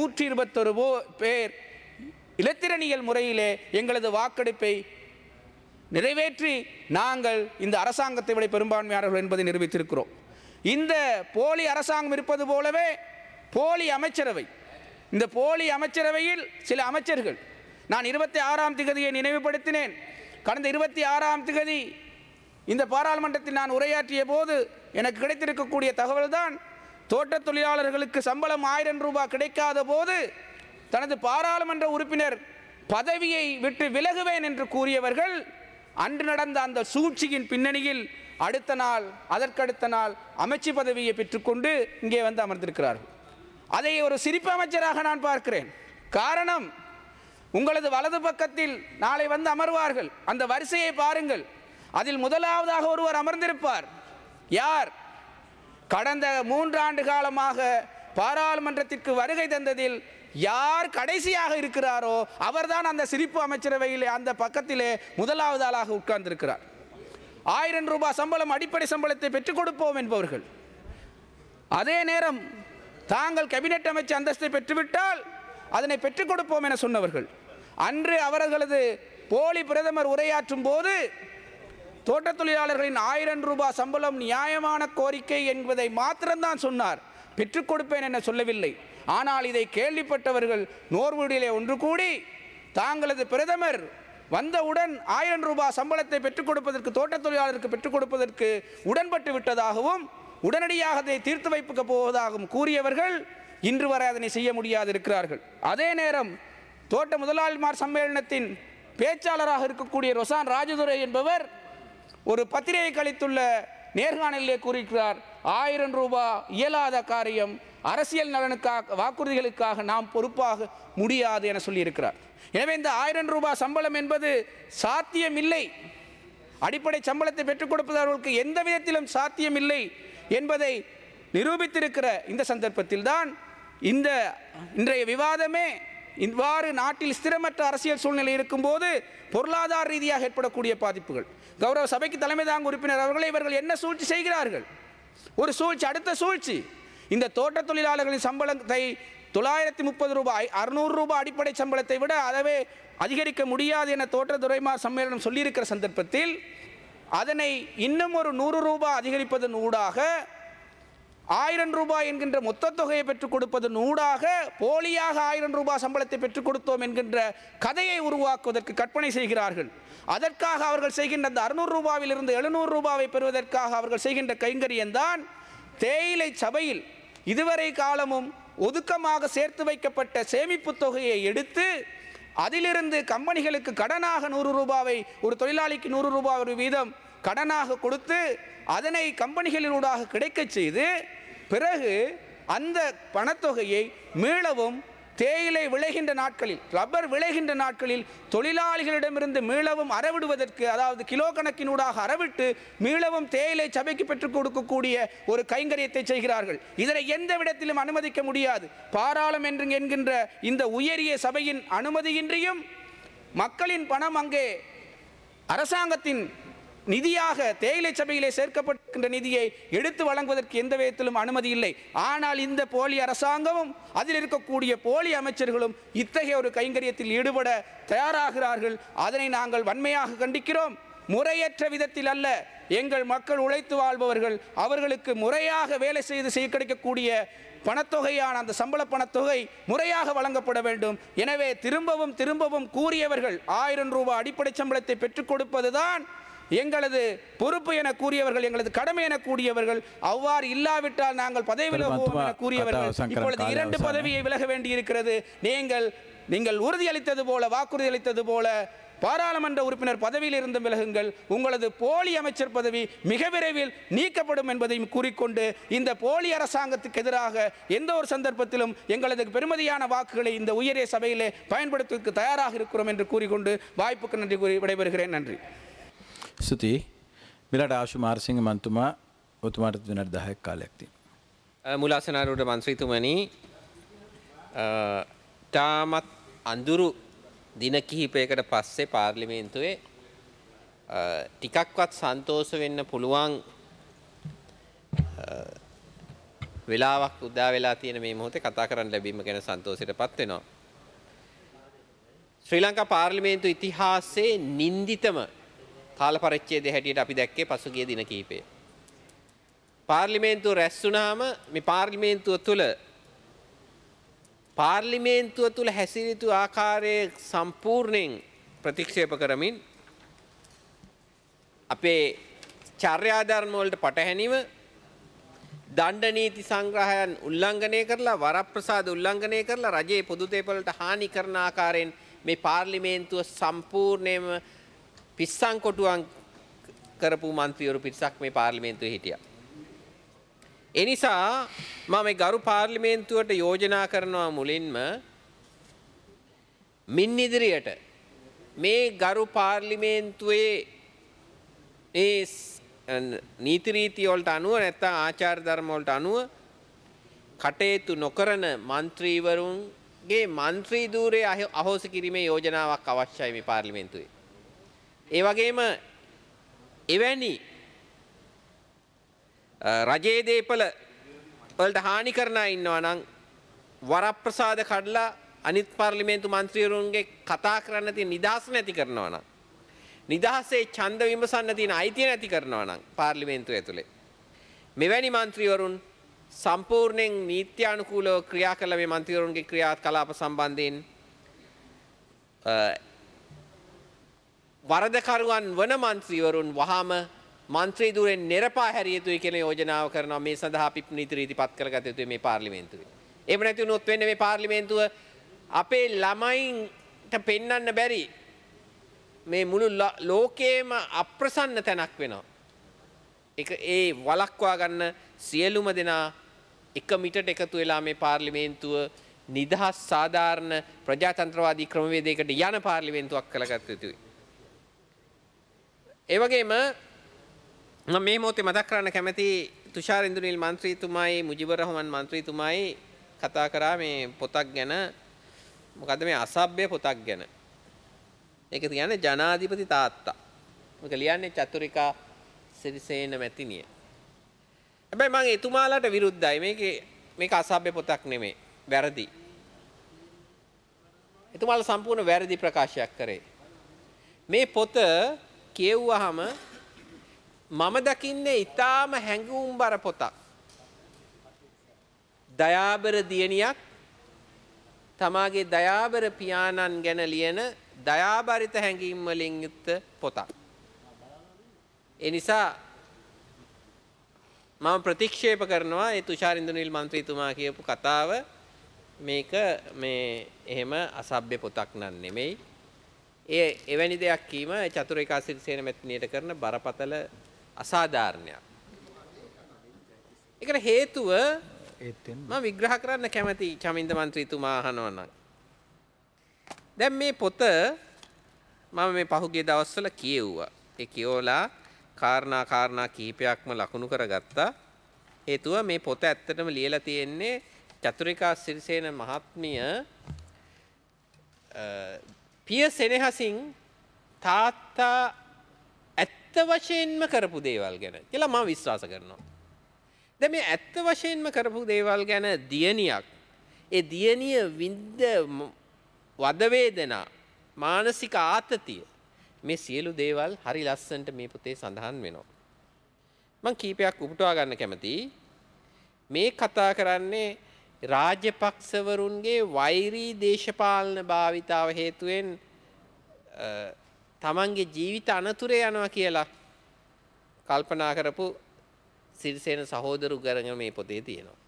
D: 121 பேர் இலத்திரனியல் முறையிலே எங்களது வாக்கெடுப்பை நிறைவேற்றி நாங்கள் இந்த அரசாங்கத்தை விட பெரும்பான்மையாளர்கள் என்பதை நிரூபித்திருக்கிறோம். இந்த போலி அரசாங்கம் இருப்பது போலவே போலி அமைச்சரவை, இந்த போலி அமைச்சரவையில் சில அமைச்சர்கள், நான் 26ஆம் திகதியை நினைவுபடுத்தினேன். கடந்த 26ஆம் திகதி இந்த பாராளுமன்றத்தில் நான் உரையாற்றிய போது எனக்கு கிடைத்திருக்கக்கூடிய தகவல் தான், தோட்ட தொழிலாளர்களுக்கு சம்பளம் 1000 ரூபாய் கிடைக்காத போது தனது பாராளுமன்ற உறுப்பினர் பதவியை விட்டு விலகுவேன் என்று கூறியவர்கள் அன்று நடந்த அந்த சூழ்ச்சியின் பின்னணியில் அடுத்த நாள் அதற்கடுத்த நாள் அமைச்சு பதவியை பெற்றுக்கொண்டு இங்கே வந்து அமர்ந்திருக்கிறார்கள். அதை ஒரு சிரிப்பு அமைச்சராக நான் பார்க்கிறேன். காரணம், உங்களது வலது பக்கத்தில் நாளை வந்து அமர்வார்கள், அந்த வரிசையை பாருங்கள். அதில் முதலாவதாக ஒருவர் அமர்ந்திருப்பார். யார்? கடந்த 3 ஆண்டு காலமாக பாராளுமன்றத்திற்கு வருகை தந்ததில் யார் கடைசியாக இருக்கிறாரோ அவர்தான் அந்த சிரிப்பு அமைச்சரவையிலே அந்த பக்கத்திலே முதலாவது ஆளாக உட்கார்ந்திருக்கிறார். 1000 ரூபாய் சம்பளம், அடிப்படை சம்பளத்தை பெற்றுக் கொடுப்போம் என்பவர்கள். அதே நேரம் தாங்கள் கேபினெட் அமைச்சு அந்தஸ்தை பெற்றுவிட்டால் அதனை பெற்றுக் கொடுப்போம் என சொன்னவர்கள். அன்று அவர்களது போலி பிரதமர் உரையாற்றும் போது தோட்ட தொழிலாளர்களின் 1000 ரூபாய் சம்பளம் நியாயமான கோரிக்கை என்பதை மாத்திரம்தான் சொன்னார், பெற்றுக் கொடுப்பேன் என சொல்லவில்லை. ஆனால் இதை கேள்விப்பட்டவர்கள் நோர்வுடியிலே ஒன்று கூடி தாங்களது பிரதமர் வந்தவுடன் 1000 ரூபாய் சம்பளத்தை பெற்றுக் கொடுப்பதற்கு, தோட்ட தொழிலாளருக்கு பெற்றுக் கொடுப்பதற்கு உடன்பட்டு விட்டதாகவும் உடனடியாக அதை தீர்த்து வைக்க போவதாகவும் கூறியவர்கள் இன்று வரை அதனை செய்ய முடியாது இருக்கிறார்கள். அதே நேரம் தோட்ட முதலாளிமார் சம்மேளனத்தின் பேச்சாளராக இருக்கக்கூடிய ரொசான் ராஜதுரை என்பவர் ஒரு பத்திரிகைக்கு அளித்துள்ள நேர்காணலிலே கூறியிருக்கிறார், 1000 ரூபாய் இயலாத காரியம், அரசியல் நலனுக்காக வாக்குறுதிகளுக்காக நாம் பொறுப்பாக முடியாது என சொல்லியிருக்கிறார். எனவே இந்த 1000 ரூபாய் சம்பளம் என்பது சாத்தியமில்லை, அடிப்படை சம்பளத்தை பெற்றுக் கொடுப்பவர்களுக்கு எந்த விதத்திலும் சாத்தியமில்லை என்பதை நிரூபித்திருக்கிற இந்த சந்தர்ப்பத்தில் தான் இன்றைய விவாதமே இவ்வாறு நாட்டில் ஸ்திரமற்ற அரசியல் சூழ்நிலை இருக்கும்போது பொருளாதார ரீதியாக ஏற்படக்கூடிய பாதிப்புகள். கௌரவ சபைக்கு தலைமை தாங்கும் உறுப்பினர் அவர்களை இவர்கள் என்ன சூழ்ச்சி செய்கிறார்கள்? ஒரு சூழ்ச்சி, அடுத்த சூழ்ச்சி. இந்த தோட்ட தொழிலாளர்களின் சம்பளத்தை 930 ரூபாய் 600 ரூபாய் அடிப்படை சம்பளத்தை விட அதவே அதிகரிக்க முடியாது என தோட்டத்துறைமார் சம்மேளனம் சொல்லியிருக்கிற சந்தர்ப்பத்தில் அதனை இன்னும் ஒரு 100 ரூபாய் அதிகரிப்பதன் ஊடாக 1000 ரூபாய் என்கின்ற மொத்த தொகையை பெற்றுக் கொடுப்பதன் ஊடாக போலியாக 1000 ரூபாய் சம்பளத்தை பெற்றுக் கொடுத்தோம் என்கின்ற கதையை உருவாக்குவதற்கு கற்பனை செய்கிறார்கள். அதற்காக அவர்கள் செய்கின்ற அந்த 600 ரூபாயிலிருந்து 700 ரூபாவை பெறுவதற்காக அவர்கள் செய்கின்ற கைங்கரியம்தான் தேயிலை சபையில் இதுவரை காலமும் ஒதுக்கமாக சேர்த்து வைக்கப்பட்ட சேமிப்பு தொகையை எடுத்து அதிலிருந்து கம்பெனிகளுக்கு கடனாக 100 ரூபாவை, ஒரு தொழிலாளிக்கு 100 ரூபாய் ஒரு வீதம் கடனாக கொடுத்து அதனை கம்பெனிகளினூடாக கிடைக்க செய்து பிறகு அந்த பணத்தொகையை மீளவும் தேயிலை விளைகின்ற நாட்களில், ரப்பர் விளைகின்ற நாட்களில் தொழிலாளிகளிடமிருந்து மீளவும் அறவிடுவதற்கு, அதாவது கிலோ கணக்கினூடாக அறவிட்டு மீளவும் தேயிலை சபைக்கு பெற்றுக் கொடுக்கக்கூடிய ஒரு கைங்கரியத்தை செய்கிறார்கள். இதனை எந்த விடத்திலும் அனுமதிக்க முடியாது. பாராளுமன்றம் என்கின்ற இந்த உயரிய சபையின் அனுமதியின்றியும் மக்களின் பணம் அங்கே அரசாங்கத்தின் நிதியாக தேயிலை சபையிலே சேர்க்கப்பட்டிருக்கின்ற நிதியை எடுத்து வழங்குவதற்கு எந்த விதத்திலும் அனுமதி இல்லை. ஆனால் இந்த போலி அரசாங்கமும் அதில் இருக்கக்கூடிய போலி அமைச்சர்களும் இத்தகைய ஒரு கைங்கரியத்தில் ஈடுபட தயாராகிறார்கள். அதனை நாங்கள் வன்மையாக கண்டிக்கிறோம். முறையற்ற விதத்தில் அல்ல, எங்கள் மக்கள் உழைத்து வாழ்பவர்கள், அவர்களுக்கு முறையாக வேலை செய்து கிடைக்கக்கூடிய பணத்தொகையான அந்த சம்பள பணத்தொகை முறையாக வழங்கப்பட வேண்டும். எனவே திரும்பவும் திரும்பவும் கூறியவர்கள் 1000 ரூபாய் அடிப்படை சம்பளத்தை பெற்றுக் கொடுப்பதுதான் எங்களது பொறுப்பு என கூறியவர்கள், எங்களது கடமை என கூறியவர்கள், அவ்வாறு இல்லாவிட்டால் நாங்கள் பதவி விலகுவோம் என கூறியவர்கள் இப்பொழுது 2 பதவியை விலக வேண்டியிருக்கிறது. நீங்கள் உறுதியளித்தது போல, வாக்குறுதி அளித்தது போல பாராளுமன்ற உறுப்பினர் பதவியில் இருந்து விலகுங்கள். உங்களது போலி அமைச்சர் பதவி மிக விரைவில் நீக்கப்படும் என்பதையும் கூறிக்கொண்டு, இந்த போலி அரசாங்கத்துக்கு எதிராக எந்த ஒரு சந்தர்ப்பத்திலும் எங்களது பெருமதியான வாக்குகளை இந்த உயரிய சபையிலே பயன்படுத்துவதற்கு தயாராக இருக்கிறோம் என்று கூறிக்கொண்டு வாய்ப்புக்கு நன்றி கூறி விடைபெறுகிறேன். நன்றி.
C: ස්තුතියි. මිලට ආශු මාරසිංහ මන්තුමා ඔතුමාට විනාඩි 10ක් කාලයක් තියෙනවා.
E: මුලාසනාරූඪ මන්ත්‍රීතුමනි, තාමත් අඳුරු දින කිහිපයකට පස්සේ පාර්ලිමේන්තුවේ ටිකක්වත් සන්තෝෂ වෙන්න පුළුවන් වෙලාවක් උදා වෙලා තියෙන මේ මොහොතේ කතා කරන්න ලැබීම ගැන සන්තෝෂයටපත් වෙනවා. ශ්‍රී ලංකා පාර්ලිමේන්තු ඉතිහාසයේ නින්දිතම කාල පරිච්ඡේදය හැටියට අපි දැක්කේ පසුගිය දින කිහිපය. පාර්ලිමේන්තුව රැස් වුණාම මේ පාර්ලිමේන්තුව තුළ හැසිරිය යුතු ආකාරයේ සම්පූර්ණයෙන් ප්‍රතික්ෂේප කරමින් අපේ චර්යාධර්ම වලට පටහැනිව දණ්ඩ නීති සංග්‍රහයන් උල්ලංඝනය කරලා, වරප්‍රසාද උල්ලංඝනය කරලා රජයේ පොදු දේපළට හානි කරන ආකාරයෙන් මේ පාර්ලිමේන්තුව සම්පූර්ණයෙන්ම පිස්සන් කොටුවන් කරපු මන්ත්‍රීවරු පිරිසක් මේ පාර්ලිමේන්තුවේ හිටියා. ඒ නිසා මම මේ ගරු පාර්ලිමේන්තුවට යෝජනා කරනවා මුලින්ම මින් ඉදිරියට මේ ගරු පාර්ලිමේන්තුවේ ඒ නීති රීති වලට අනුව නැත්නම් ආචාර ධර්ම වලට අනුව කටයුතු නොකරන මන්ත්‍රීවරුන්ගේ මන්ත්‍රී ධූරය අහෝසි කිරීමේ යෝජනාවක් අවශ්‍යයි මේ පාර්ලිමේන්තුවේ. ඒ වගේම එවැනි රජයේ දේපළ වලට හානි කරන අය ඉන්නවා නම් වරප්‍රසාද කඩලා අනිත් පාර්ලිමේන්තු මන්ත්‍රීවරුන්ගේ කතා කරන්න තියෙන නිදහස නැති කරනවා නම්, නිදහසේ ඡන්ද විමසන්න තියෙන අයිතිය නැති කරනවා නම් පාර්ලිමේන්තුව ඇතුලේ මෙවැනි මන්ත්‍රීවරුන් සම්පූර්ණයෙන් නීත්‍යානුකූලව ක්‍රියා කළ මේ මන්ත්‍රීවරුන්ගේ ක්‍රියාකලාප සම්බන්ධයෙන් වරදකරුවන් වන මන්ත්‍රීවරුන් වහාම මන්ත්‍රී ධුරෙන් නිරපා හැරිය යුතුයි කියන යෝජනාව කරනවා. මේ සඳහා අපි නීති රීති පත් කරගත යුතුයි මේ පාර්ලිමේන්තුවේ. එහෙම නැති වුණොත් වෙන්නේ මේ පාර්ලිමේන්තුව අපේ ළමයින්ට පෙන්වන්න බැරි මේ මුළු ලෝකේම අප්‍රසන්න තැනක් වෙනවා. ඒ වලක්වා ගන්න සියලුම දෙනා එක මිටට එකතු වෙලා මේ පාර්ලිමේන්තුව නිදහස් සාධාරණ ප්‍රජාතන්ත්‍රවාදී ක්‍රමවේදයකට යන පාර්ලිමේන්තුවක් කරගත යුතුයි. ඒ වගේම මම මේ මොහොතේ මතක් කරන්න කැමති තුෂාර ඉන්දුනිල් මන්ත්‍රීතුමායි මුජිබුර් රහමන් මන්ත්‍රීතුමායි කතා කරා මේ පොතක් ගැන. මොකද්ද මේ අසභ්‍ය පොතක් ගැන. ඒක කියන්නේ ජනාධිපති තාත්තා. මේක ලියන්නේ චතුරිකා සිරිසේන මැතිණිය. හැබැයි මම එතුමාලට විරුද්ධයි. මේක අසභ්‍ය පොතක් නෙමෙයි. වැරදි. එතුමාලා සම්පූර්ණ වැරදි ප්‍රකාශයක් කරේ. මේ පොත කියවුවාම මම දකින්නේ ඊටාම හැඟුම්බර පොතක්. දයාබර දියණියක් තමාගේ දයාබර පියාණන් ගැන ලියන දයාබරිත හැඟීම් වලින් යුක්ත පොතක්. ඒ නිසා මම ප්‍රතික්ෂේප කරනවා ඒ තුෂාර ඉන්දුනිල් මන්ත්‍රීතුමා කියපු කතාව. මේක මේ එහෙම අසභ්‍ය පොතක් නන් නෙමෙයි. එවැනි දෙයක් කීම චතුරිකා සිරිසේන මැතිණියට කරන බරපතල අසාධාරණයක්. ඒකට හේතුව මම විග්‍රහ කරන්න කැමති චමින්ද මන්ත්‍රීතුමා අහනවා නම්. දැන් මේ පොත මම මේ පහුගිය දවස්වල කියෙව්වා. ඒ කියෝලා කාරණා කිහිපයක්ම ලකුණු කරගත්තා. හේතුව මේ පොත ඇත්තටම ලියලා තියෙන්නේ චතුරිකා සිරිසේන මහත්මිය පිය සෙනෙහසින් තාත්තා ඇත්ත වශයෙන්ම කරපු දේවල් ගැන කියලා මම විශ්වාස කරනවා. දැන් මේ ඇත්ත වශයෙන්ම කරපු දේවල් ගැන දියණියක්, ඒ දියණිය විඳ වද වේදනා, මානසික ආතතිය, මේ සියලු දේවල් හරි ලස්සනට මේ පොතේ සඳහන් වෙනවා. මම කීපයක් උපුටවා ගන්න කැමතියි. මේ කතා කරන්නේ රාජපක්ෂවරුන්ගේ වෛරී දේශපාලන භාවිතාව හේතුවෙන් තමන්ගේ ජීවිත අනතුරේ යනවා කියලා කල්පනා කරපු සිරිසේන සහෝදරු ගරගෙන මේ පොතේ තියෙනවා.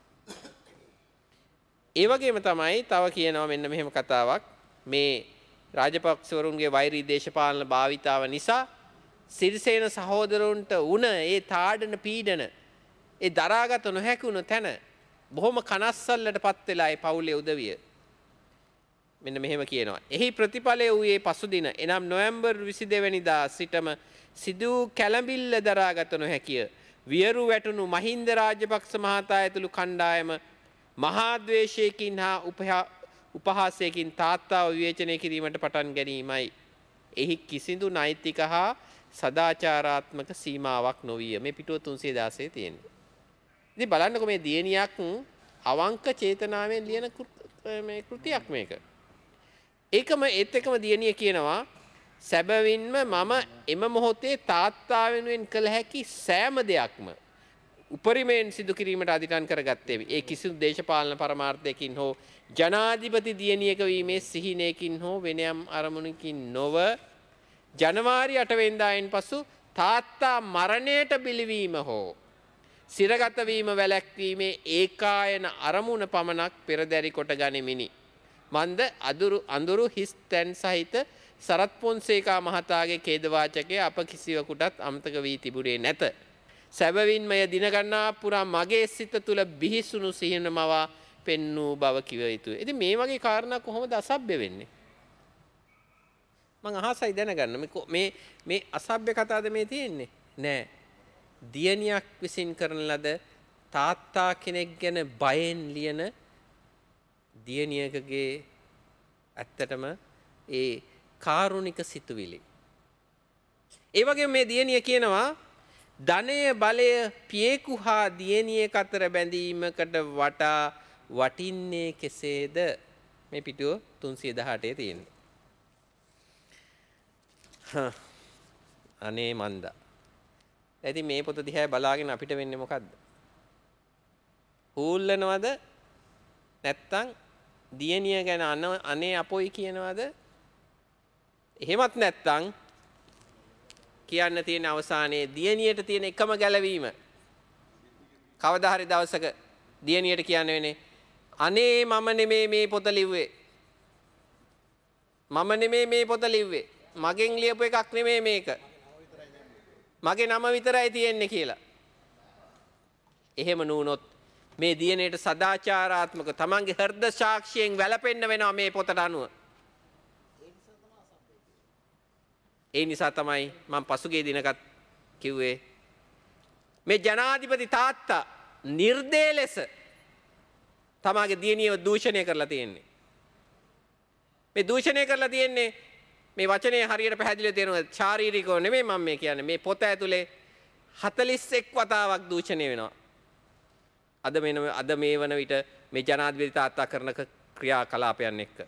E: ඒ වගේම තමයි තව කියනවා මෙන්න මෙහෙම කතාවක් මේ රාජපක්ෂවරුන්ගේ වෛරී දේශපාලන භාවිතාව නිසා සිරිසේන සහෝදරුන්ට වුණ ඒ තාඩන පීඩන ඒ දරාගත නොහැකුණු තැන බොහොම කනස්සල්ලට පත් වෙලා ඒ පවුලේ උදවිය මෙන්න මෙහෙම කියනවා. එහි ප්‍රතිඵලය වූයේ පසුදින එනම් නොවැම්බර් 22 වෙනිදා සිටම සිදු කැළඹිල්ල දරාගත නොහැකිය. වියරු වැටුණු මහින්ද රාජපක්ෂ මහතා ඇතුළු කණ්ඩායම මහා ද්වේෂයකින් හා උපහාසයකින් තාත්තාව විවේචනය කිරීමට පටන් ගැනීමයි. එහි කිසිදු නෛතික හා සදාචාරාත්මක සීමාවක් නොවිය. මේ පිටුව 316 තියෙනවා. ඉතින් බලන්නකො මේ දියණියක් අවංක චේතනාවෙන් ලියන මේ කෘතියක් මේක. ඒකම ඒත් එකම දියණිය කියනවා සැබවින්ම මම එම මොහොතේ තාත්තා වෙනුවෙන් කළ හැකි සෑම දෙයක්ම උපරිමයෙන් සිදු කිරීමට අධිටන් කරගත්තේ. ඒ කිසිදු දේශපාලන පරමාර්ථයකින් හෝ ජනාධිපති දියණියක වීමේ සිහිනයකින් හෝ වෙනයම් අරමුණකින් නොව ජනවාරි 8 වෙනිදායින් පසු තාත්තා මරණයට බිලිවීම හෝ සිරගත වීම වැළැක්වීමේ ඒකායන අරමුණ පමණක් පෙරදැරි කොට ගනිමිනි. මන්ද අඳුරු හිස් තැන් සහිත සරත් පොන්සේකා මහතාගේ ඛේදවාචකය අප කිසිවකුටත් අමතක වී තිබුණේ නැත. සැබවින්ම එය දිනගන්නා පුරා මගේ සිත තුළ බිහිසුණු සිහින මවා පෙන්වූ බව කිව යුතුය. ඉතින් මේ වගේ කාරණා කොහොමද අසභ්‍ය වෙන්නේ? මං අහසයි දැනගන්න මේ අසභ්‍ය කතාවද මේ තියෙන්නේ? නෑ. දියණියක් විසින් කරන ලද තාත්තා කෙනෙක් ගැන බයෙන් ලියන දියණියකගේ ඇත්තටම ඒ කාරුණික සිතුවිලි. ඒ වගේම මේ දියණිය කියනවා ධනය බලය පියෙකු හා දියණියෙක් අතර බැඳීමකට වටා වටින්නේ කෙසේද? මේ පිටුව 318 තියෙනවා. අනේ මන්දා. ඉතින් මේ පොත දිහා බලාගෙන අපිට වෙන්නේ මොකද්ද? හූල්ලනවද? නැත්තම් දියණිය ගැන අනේ අපොයි කියනවද? එහෙමත් නැත්තම් කියන්න තියෙන අවසානයේ දියණියට තියෙන එකම ගැලවීම කවදා හරි දවසක දියණියට කියන්න වෙන්නේ අනේ මම නෙමේ මේ පොත ලිව්වේ. මම නෙමේ මේ පොත ලිව්වේ. මගෙන් ලියපු එකක් නෙමේ මේක. මගේ නම විතරයි තියෙන්නේ කියලා. එහෙම නුනොත් මේ දියණියට සදාචාරාත්මක තමන්ගේ හෘද සාක්ෂියෙන් වැළපෙන්න වෙනවා මේ පොතට අනුව. ඒ නිසා තමයි මම පසුගිය දිනකත් කිව්වේ මේ ජනාධිපති තාත්තා නිර්දේ ලෙස තමාගේ දියණියව දූෂණය කරලා තියෙන්නේ. මේ දූෂණය කරලා තියෙන්නේ මේ වචනේ හරියට පැහැදිලිව තේරෙනවා. ශාරීරිකව නෙමෙයි මම මේ කියන්නේ. මේ පොත ඇතුලේ 41 වතාවක් දූෂණය වෙනවා. අද මේ වන විට මේ ජනාධිපති තාත්තා කරන ක්‍රියාකලාපයන් එක්ක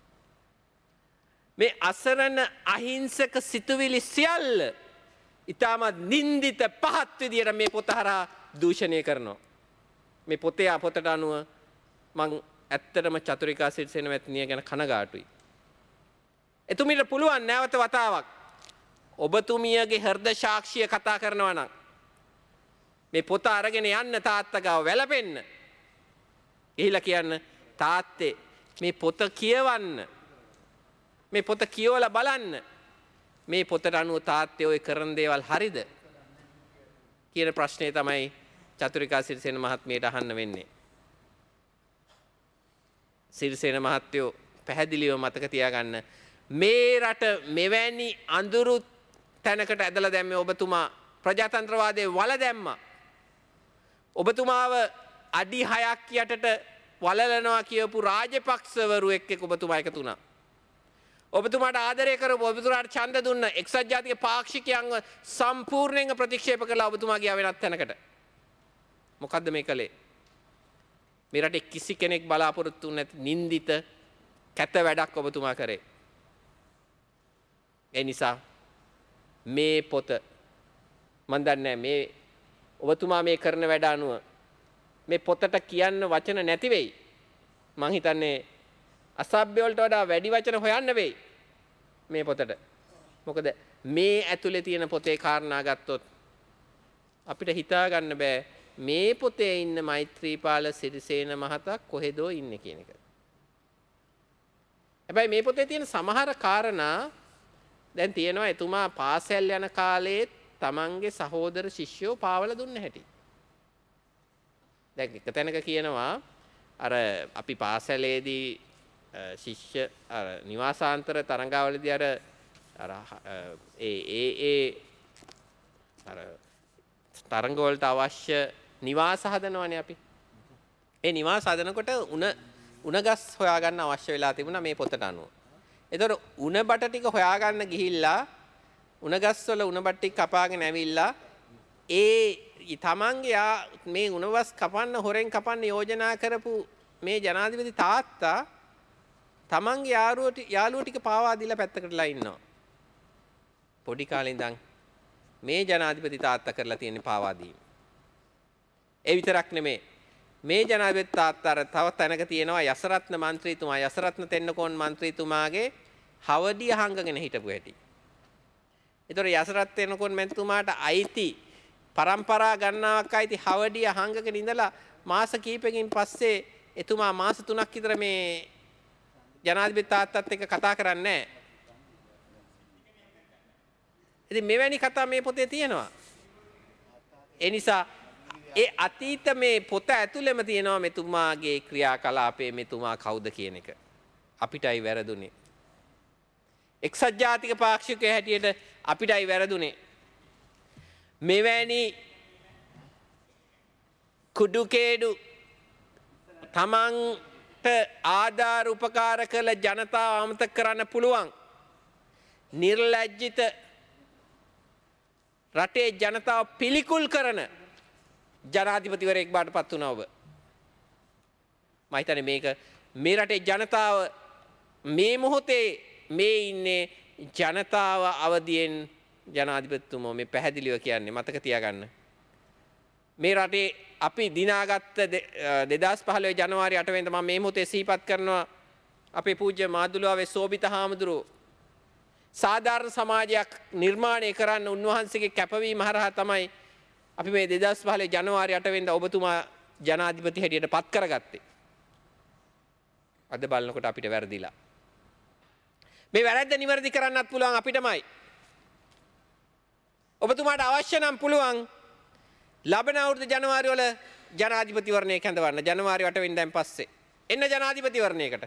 E: මේ අසරණ අහිංසක සිතුවිලි සියල්ල ඉතාමත් නින්දිත පහත් විදියට මේ පොත හරහා දූෂණය කරනවා. මේ පොතට අනුව මං ඇත්තටම චතුරිකා සිරිසේන මැතිනිය ගැන කනගාටුයි. එතුමියට පුළුවන් නැවත වතාවක් ඔබතුමියගේ හෘද සාක්ෂිය කතා කරනවා නම් මේ පොත අරගෙන යන්න තාත්තා ගාව වැළපෙන්න. ගිහිලා කියන්න තාත්තේ මේ පොත කියවන්න. මේ පොත කියවලා බලන්න. මේ පොතට අනුව තාත්තේ ඔය කරන දේවල් හරිද? කියන ප්‍රශ්නේ තමයි චතුරිකා සිරිසේන මහත්මියට අහන්න වෙන්නේ. සිරිසේන මහත්තයෝ පැහැදිලිව මතක තියාගන්න මේ රට මෙවැනි අඳුරු තැනකට ඇදලා දැම්මේ ඔබතුමා ප්‍රජාතන්ත්‍රවාදයේ වල දැම්මා. ඔබතුමාව අඩි 6ක් යටට වලලනවා කියපු රාජපක්ෂවරු එක්ක ඔබතුමා එකතු වුණා. ඔබතුමාට ආදරය කරපු ඔබතුමාට ඡන්ද දුන්න එක්සත් ජාතික පාක්ෂිකයන්ව සම්පූර්ණයෙන්ම ප්‍රතික්ෂේප කළා ඔබතුමා ගියා වෙනත් තැනකට. මොකද්ද මේ කළේ? මේ රටේ කිසි කෙනෙක් බලාපොරොත්තු නැති නින්දිත කැත වැඩක් ඔබතුමා කරේ. ඒ නිසා මේ පොත මන් දන්නේ මේ ඔබතුමා මේ කරන වැඩ අනුව මේ පොතට කියන්න වචන නැති වෙයි. මං හිතන්නේ අසභ්‍ය වලට වඩා වැඩි වචන හොයන්න වෙයි මේ පොතට. මොකද මේ ඇතුලේ තියෙන පොතේ කාරණා ගත්තොත් අපිට හිතා ගන්න බෑ මේ පොතේ ඉන්න මෛත්‍රීපාල සිරිසේන මහතා කොහෙදෝ ඉන්නේ කියන එක. හැබැයි මේ පොතේ තියෙන සමහර කාරණා දැන් තියෙනවා එතුමා පාසල් යන කාලේ තමන්ගේ සහෝදර ශිෂ්‍යෝ පාවල දුන්න හැටි. දැන් එක තැනක කියනවා අර අපි පාසලේදී ශිෂ්‍ය නිවාසාන්තර තරඟාවලදී අර තරඟ වලට අවශ්‍ය නිවාස හදනවනේ අපි. ඒ නිවාස හදනකොට උණ ගස් හොයාගන්න අවශ්‍ය වෙලා තිබුණා මේ පොතට අනුව. ඒතකොට උණ බට ටික හොයාගන්න ගිහිල්ලා උණ ගස් වල උණ බට ටික කපාගෙන ඇවිල්ලා තමන්ගේ මේ උණවස් කපන්න හොරෙන් කපන්න යෝජනා කරපු මේ ජනාධිපති තාත්තා තමන්ගේ යාළුවෝ ටික පාවා දීලා පැත්තකටලා ඉන්නවා. පොඩි කාලේ ඉඳන් මේ ජනාධිපති තාත්තා කරලා තියෙන පාවා දීම. ඒ විතරක් නෙමෙයි. මේ ජනාධිපති තාත්තාට තව තැනක තියෙනවා යසරත්න മന്ത്രിතුමා යසරත්න තෙන්නකෝන් മന്ത്രിතුමාගේ හවඩිය හංගගෙන හිටපු හැටි. ඒතර යසරත් තෙන්නකෝන් මැතිතුමාට අයිති පරම්පරා ගණනාවක් අයිති හවඩිය හංගගෙන ඉඳලා මාස කිහිපකින් පස්සේ එතුමා මාස 3ක් විතර මේ ජනාධිපති තාත්තත් එක්ක කතා කරන්නේ නැහැ. ඉතින් මෙවැනි කතා මේ පොතේ තියෙනවා. ඒ නිසා ඒ අතීත මේ පොත ඇතුළෙම තියෙනවා මෙතුමාගේ ක්‍රියාකලාපයේ මෙතුමා කවුද කියන එක. අපිටයි වැරදුනේ. එක්සත් ජාතික පාක්ෂිකයෙ හැටියට අපිටයි වැරදුනේ. මෙවැනි කුඩුකේඩු තමන්ට ආධාර උපකාර කළ ජනතාව අමතක කරන්න පුළුවන් නිර්ලජ්ජිත රටේ ජනතාව පිළිකුල් කරන ජනාධිපතිවරයෙක් බවට පත් වුණා ඔබ. මම හිතන්නේ මේක මේ රටේ ජනතාව මේ මොහොතේ මේ ඉන්නේ ජනතාව අවදියෙන් ජනාධිපතිතුමෝ මේ පැහැදිලිව කියන්නේ මතක තියාගන්න. මේ රටේ අපි දිනාගත්ත 2015 ජනවාරි 8 වෙනිදා මම මේ මොහොතේ සිහිපත් කරනවා අපේ පූජ්‍ය මාදුළුවාවේ සෝබිත හාමුදුරුවෝ සාධාරණ සමාජයක් නිර්මාණය කරන්න උන්වහන්සේගේ කැපවීම හරහා තමයි අපි මේ 2015 ජනවාරි 8 වෙනිදා ඔබතුමා ජනාධිපති හැටියට පත් කරගත්තේ. අද බලනකොට අපිට වැරදිලා. මේ වැරද්ද නිවැරදි කරන්නත් පුළුවන් අපිටමයි. ඔබතුමාට අවශ්‍ය නම් පුළුවන් ලබන අවුරුදු ජනවාරි වල ජනාධිපතිවරණය කැඳවන්න ජනවාරි 8 වෙනිදාන් පස්සේ. එන්න ජනාධිපතිවරණයකට.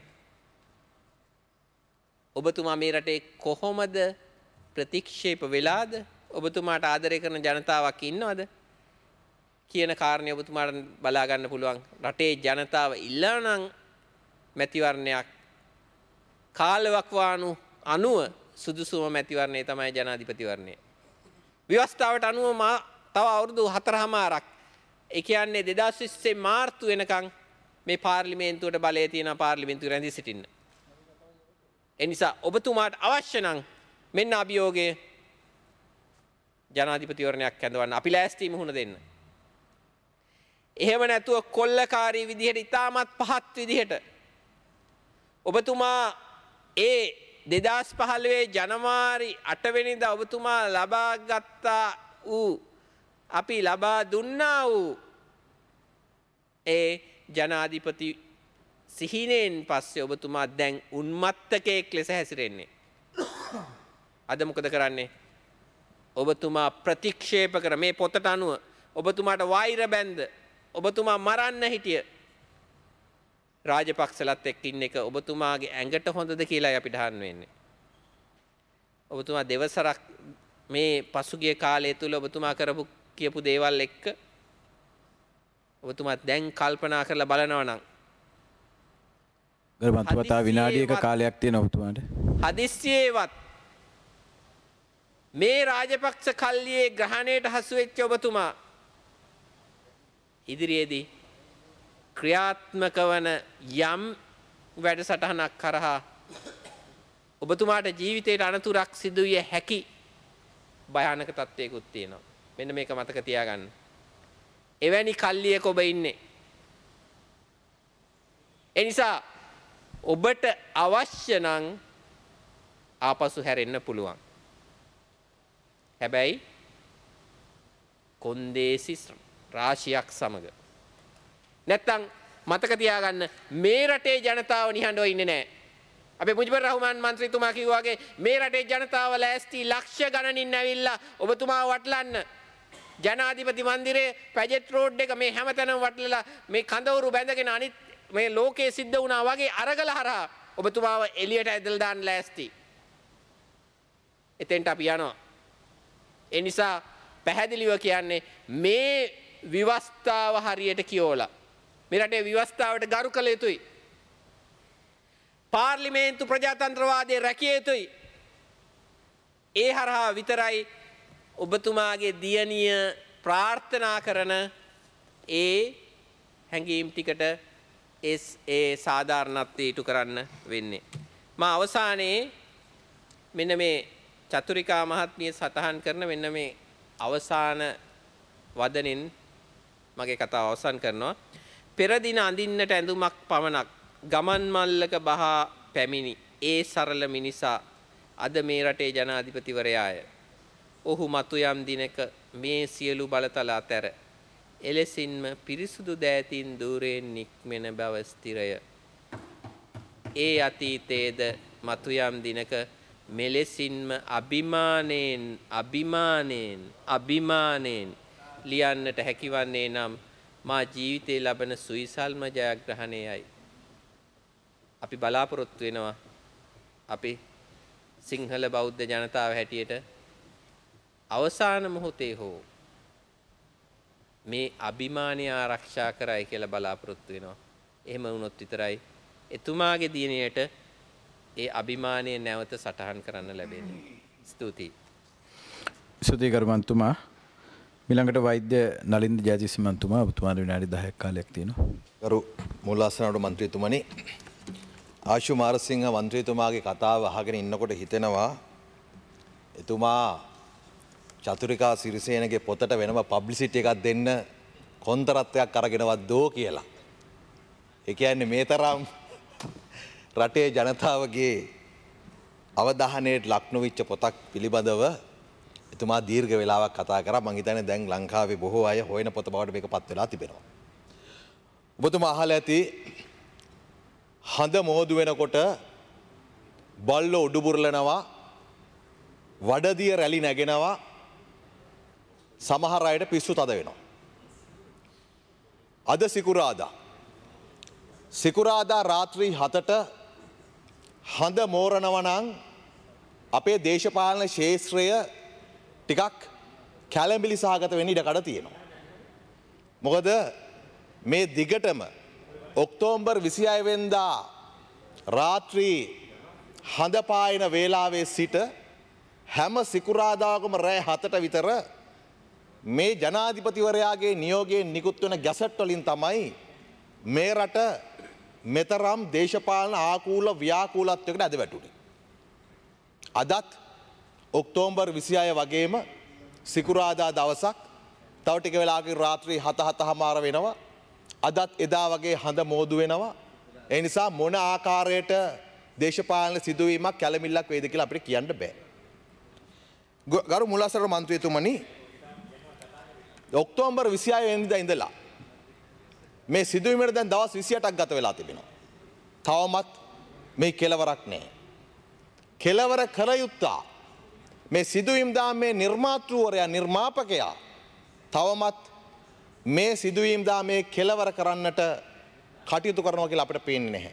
E: ඔබතුමා මේ රටේ කොහොමද ප්‍රතික්ෂේප වෙලාද? ඔබතුමාට ආදරය කරන ජනතාවක් ඉන්නවද? කියන කාරණේ ඔබතුමාට බලා ගන්න පුළුවන්. රටේ ජනතාව ඉල්ලනනම් මැතිවරණයක් කාලවකවානු අනුව සුදුසුම මැතිවරණය තමයි ජනාධිපතිවරණය. ව්‍යවස්ථාවට අනුව තව අවුරුදු 4මාරක් ඒ කියන්නේ 2020 මාර්තු වෙනකන් මේ පාර්ලිමේන්තුවට බලය තියෙන පාර්ලිමේන්තුව රැඳී සිටින්න. ඒ නිසා ඔබතුමාට අවශ්‍ය නම් මෙන්න අභියෝගය ජනාධිපතිවරණයක් කැඳවන්න අපි ලෑස්ති මුහුණ දෙන්න. එහෙම නැතුව කොල්ලකාරී විදිහට ඉතාමත් පහත් විදිහට ඔබතුමා ඒ 2015 ජනවාරි 8 වෙනිදා ඔබතුමා ලබා ගත්තා වූ අපි ලබා දුන්නා වූ ඒ ජනාධිපති සිහිනෙන් පස්සේ ඔබතුමා දැන් උන්මත්තකයෙක් ලෙස හැසිරෙන්නේ. අද මොකද කරන්නේ? ඔබතුමා ප්‍රතික්ෂේප කර මේ පොතට අනුව ඔබතුමාට වෛර බැන්ද ඔබතුමා මරන්න හිටිය රාජපක්ෂලත් එක්ක ඉන්න එක ඔබතුමාගේ ඇඟට හොඳද කියලායි අපිට අහන්න වෙන්නේ. ඔබතුමා දෙවසරක් මේ පසුගිය කාලය තුල ඔබතුමා කරපු කියපු දේවල් එක්ක ඔබතුමා දැන් කල්පනා කරලා බලනවා නම්
C: ගර්භන්තවතා විනාඩියක කාලයක් තියෙන ඔබතුමාට
E: හදිස්සියේවත් මේ රාජපක්ෂ කල්ලියේ ග්‍රහණයට හසු වෙච්ච ඔබතුමා ඉදිරියේදී ක්‍රියාත්මක වන යම් වැඩසටහනක් කරහා ඔබතුමාට ජීවිතයට අනතුරක් සිදු විය හැකි භයානක තත්ත්වයකුත් තියෙනවා. මෙන්න මේක මතක තියාගන්න. එවැනි කල්ලියක ඔබ ඉන්නේ. ඒ නිසා ඔබට අවශ්‍ය නම් ආපසු හැරෙන්න පුළුවන්. හැබැයි කොන්දේසි රාශියක් සමග. නැත්තම් මතක තියාගන්න මේ රටේ ජනතාව නිහඬව ඉන්නේ නැහැ. අපේ මුජිබුර් රහ්මාන් මන්ත්‍රීතුමා කිව්වා වගේ මේ රටේ ජනතාව ලෑස්ති ලක්ෂ ගණනින් ඇවිල්ලා ඔබතුමාව වටලන්න. ජනාධිපති මන්දිරයේ පැජෙට් රෝඩ් එක මේ හැමතැනම වටලලා මේ කඳවුරු බැඳගෙන අනිත් මේ ලෝකයේ සිද්ධ වුණා වගේ අරගල හරහා ඔබතුමාව එළියට ඇදලා දාන්න ලෑස්ති. එතෙන්ට අපි යනවා. ඒ නිසා පැහැදිලිව කියන්නේ මේ විවස්ථාව හරියට කියෝලා මේ රටේ විවස්ථාවට ගරු කළ යුතුයි. පාර්ලිමේන්තු ප්‍රජාතන්ත්‍රවාදයේ රැකිය යුතුයි. ඒ හරහා විතරයි ඔබතුමාගේ දියණිය ප්‍රාර්ථනා කරන ඒ හැඟීම් ටිකට ඒ සාධාරණත්වය ඉටු කරන්න වෙන්නේ. මා අවසානයේ මෙන්න මේ චතුරිකා මහත්මිය සටහන් කරන මෙන්න මේ අවසාන වදනින් මගේ කතාව අවසන් කරනවා. පෙර දින අඳින්නට ඇඳුමක් පමණක් ගමන් මල්ලක බහා පැමිණි ඒ සරල මිනිසා අද මේ රටේ ජනාධිපතිවරයාය. ඔහු මතු යම් දිනක මේ සියලු බලතල අතර එලෙසින්ම පිරිසුදු දෑතින් දූරයෙන් නික්මෙන බව ස්ථිරය. ඒ අතීතයේද මතු යම් දිනක මෙලෙසින්ම අභිමානයෙන් ලියන්නට හැකිවන්නේ නම් මා ජීවිතේ ලබන සුවිසල්ම ජයග්‍රහණයයි. අපි බලාපොරොත්තු වෙනවා අපි සිංහල බෞද්ධ ජනතාව හැටියට අවසාන මොහොතේ හෝ මේ අභිමානය ආරක්ෂා කරයි කියලා බලාපොරොත්තු වෙනවා. එහෙම වුණොත් විතරයි එතුමාගේ දිනයට ඒ අභිමානය නැවත සටහන් කරන්න ලැබෙන්නේ. ස්තුතියි.
C: ස්තුතියි කරුමන්තුමා. ඊළඟට වෛද්‍ය නලින්ද ජයතිස්ස මන්තුමා ඔබතුමාට විනාඩි 10ක් කාලයක් තියෙනවා.
F: ගරු මුල්ලාසනට මන්ත්‍රීතුමනි ආශු මාරසිංහ මන්ත්‍රීතුමාගේ කතාව අහගෙන ඉන්නකොට හිතෙනවා එතුමා චතුරිකා සිරිසේනගේ පොතට වෙනම පබ්ලිසිටි එකක් දෙන්න කොන්තරත්වයක් අරගෙනවත් දෝ කියලා. ඒ කියන්නේ මේ තරම් රටේ ජනතාවගේ අවධානයට ලක් නොවිච්ච පොතක් පිළිබඳව එතුමා දීර්ඝ වේලාවක් කතා කරා. මං හිතන්නේ දැන් ලංකාවේ බොහෝ අය හොයන පොත බවට මේකපත් වෙලා තිබෙනවා. ඔබතුමා අහලා ඇති හඳ මෝදු වෙනකොට බල්ලෝ උඩු බුරලනවා, වඩදිය රැලි නැගෙනවා, සමහර අයට පිස්සු තද වෙනවා. අද සිකුරාදා රාත්‍රී 7ට හඳ මෝරනවා නම් අපේ දේශපාලන ශාස්ත්‍රය ටිකක් කැළඹිලි සහගත වෙන්න ඉඩ කඩ තියෙනවා. මොකද මේ දිගටම ඔක්තෝබර් 26 වෙනිදා රාත්‍රී හඳ පායන වේලාවේ සිට හැම සිකුරාදාකම රෑ 7ට විතර මේ ජනාධිපතිවරයාගේ නියෝගයෙන් නිකුත් වන ගැසට් වලින් තමයි මේ රට මෙතරම් දේශපාලන ආකූල ව්‍යාකූලත්වයකට ඇද වැටුනේ. අදත් ඔක්තෝබර් 26 වගේම සිකුරාදා දවසක් තව ටික වෙලාවකින් රාත්‍රී 7:00 වෙනවා. අදත් එදා වගේ හඳ මෝදු වෙනවා. ඒ නිසා මොන ආකාරයට දේශපාලන සිදුවීමක් කැළමිල්ලක් වේද කියලා අපිට කියන්න බෑ. ගරු මුල්ලාසර මන්ත්‍රීතුමනි ඔක්තෝබර් 26 වෙනිදා ඉඳලා මේ සිදුවීමට දැන් දවස් 28ක් ගත වෙලා තිබෙනවා. තවමත් මේ කෙලවරක් නැහැ. කෙලවර කළ යුත්තා මේ සිදුවීම් දාමේ නිර්මාතෘවරයා නිර්මාපකයා තවමත් මේ සිදුවීම් දාමේ කෙලවර කරන්නට කටයුතු කරනවා කියලා අපිට පේන්නේ නැහැ.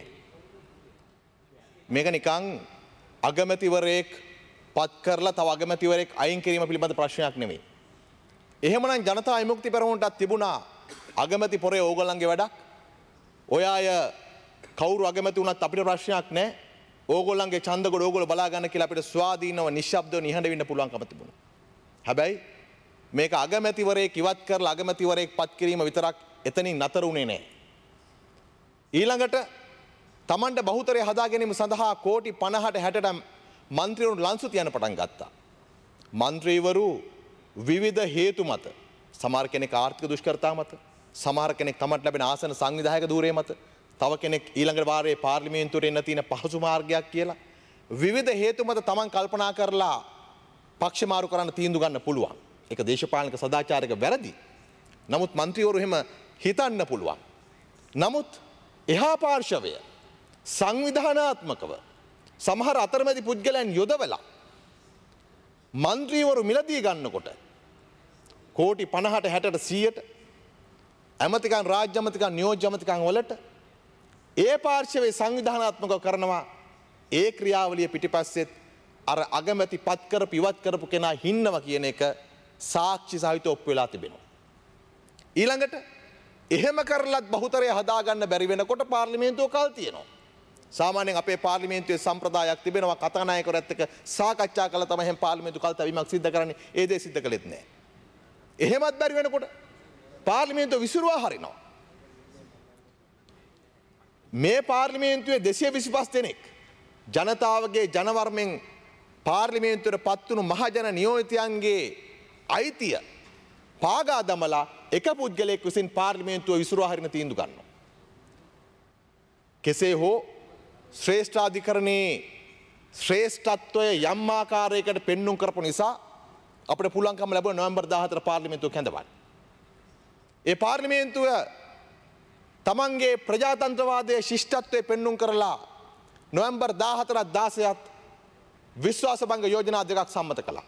F: මේක නිකන් අගමැතිවරයෙක් පත් කරලා තව අගමැතිවරයෙක් අයින් කිරීම පිළිබඳ ප්‍රශ්නයක් නෙමෙයි. එහෙමනම් ජනතා විමුක්ති පෙරමුණටත් තිබුණා අගමැති පොරේ ඕගොල්ලන්ගේ වැඩක්. ඔය අය කවුරු අගමැති වුණත් අපිට ප්‍රශ්නයක් නැහැ. ඕගොල්ලන්ගේ ඡන්දගොඩ ඕගොල්ලෝ බලා ගන්න කියලා අපිට ස්වාධීනව නිශ්ශබ්දව නිහඬ වෙන්න පුළුවන්කම තිබුණා. හැබැයි මේක අගමැතිවරයෙක් ඉවත් කරලා අගමැතිවරයෙක් පත් කිරීම විතරක් එතනින් නතර වුණේ නැහැ. ඊළඟට Tamanda බහුතරය හදා ගැනීම සඳහා කෝටි 50ට 60ට මන්ත්‍රීවරුන් ලන්සු තියන්න පටන් ගත්තා. මන්ත්‍රීවරු විවිධ හේතු මත සමහර කෙනෙක් ආර්ථික දුෂ්කරතා මත, සමහර කෙනෙක් තමට ලැබෙන ආසන සංවිධායක ධූරය මත, තව කෙනෙක් ඊළඟ වාරයේ පාර්ලිමේන්තුවට එන්න තියෙන පහසු මාර්ගයක් කියලා විවිධ හේතු මත Taman කල්පනා කරලා පක්ෂ මාරු කරන්න තීන්දුව ගන්න පුළුවන්. ඒක දේශපාලනික සදාචාරික වැරදි. නමුත් මන්ත්‍රීවරු එහෙම හිතන්න පුළුවන්. නමුත් එහා පාර්ශවය සංවිධානාත්මකව සමහර අතරමැදි පුද්ගලයන් යොදවලා මන්ත්‍රීවරු මිලදී ගන්නකොට කෝටි 50ට 60ට 100ට ඇමතිකම් රාජ්‍ය ඇමතිකම් නියෝජ්‍ය ඇමතිකම් වලට ඒ පාර්ශවයේ සංවිධානාත්මකව කරනවා. ඒ ක්‍රියාවලිය පිටිපස්සෙත් අර අගමැති පත් කරපු ඉවත් කරපු කෙනා හින්නවා කියන එක සාක්ෂි සහිතව ඔප්පු වෙලා තිබෙනවා. ඊළඟට එහෙම කරලත් බහුතරය හදාගන්න බැරි වෙනකොට පාර්ලිමේන්තුව කල් තියෙනවා. සාමාන්‍යයෙන් අපේ පාර්ලිමේන්තුවේ සම්ප්‍රදායක් තිබෙනවා කතානායකවරත් එක්ක සාකච්ඡා කළා තමයි එහෙම පාර්ලිමේන්තු කල් තැවීමක් සිද්ධ කරන්නේ. ඒ දේ සිද්ධ කළෙත් නැහැ. එහෙමත් බැරි වෙනකොට පාර්ලිමේන්තුව විසිරුවා හරිනවා. මේ පාර්ලිමේන්තුවේ 225 දෙනෙක් ජනතාවගේ ජනවර්මෙන් පාර්ලිමේන්තුවට පත්වුණු මහජන නියෝජිතයන්ගේ අයිතිය පාගා දමලා එක පුද්ගලයෙක් විසින් පාර්ලිමේන්තුව විසිරුවා හරින තීන්දුව ගන්නවා. කෙසේ හෝ ශ්‍රේෂ්ඨාධිකරණයේ ශ්‍රේෂ්ඨත්වය යම් ආකාරයකට පෙන්눔 කරපු නිසා අපිට පුළුවන්කම ලැබුණා නොවැම්බර් 14 පාර්ලිමේන්තුව කැඳවන්න. ඒ පාර්ලිමේන්තුව තමන්ගේ ප්‍රජාතන්ත්‍රවාදයේ ශිෂ්ටත්වයේ පෙන්눔 කරලා නොවැම්බර් 14ත් 16ත් විශ්වාසභංග යෝජනා දෙකක් සම්මත කළා.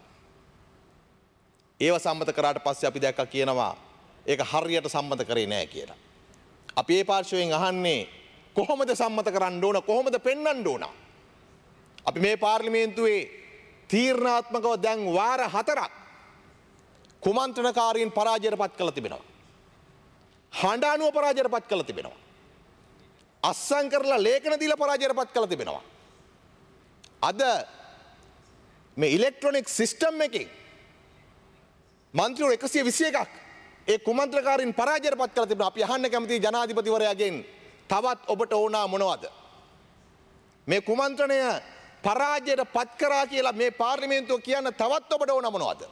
F: ඒව සම්මත කරාට පස්සේ අපි දැක්කා කියනවා ඒක හරියට සම්මත කරේ නෑ කියලා. අපි ඒ පාර්ශවයෙන් අහන්නේ කොහොමද සම්මත කරන්න ඕන කොහොමද පෙන්වන්න ඕන? අපි මේ පාර්ලිමේන්තුවේ තීරණාත්මකව දැන් වාර 4ක් කුමන්ත්‍රණකාරීන් පරාජයට පත් කළ තිබෙනවා. හඬානුව පරාජයට පත් කළ තිබෙනවා. අස්සම් කරලා ලේඛන දීලා පරාජයට පත් කළ තිබෙනවා. අද මේ ඉලෙක්ට්‍රොනික සිස්ටම් එකේ මන්ත්‍රීවරු 121ක් ඒ කුමන්ත්‍රණකාරීන් පරාජයට පත් කළ තිබෙනවා. අපි අහන්න කැමති ජනාධිපතිවරයාගෙන් තවත් ඔබට ඕනා මොනවද? මේ කුමන්ත්‍රණය පරාජයට පත් කරා කියලා මේ පාර්ලිමේන්තුව කියන්න තවත් ඔබට ඕන මොනවද?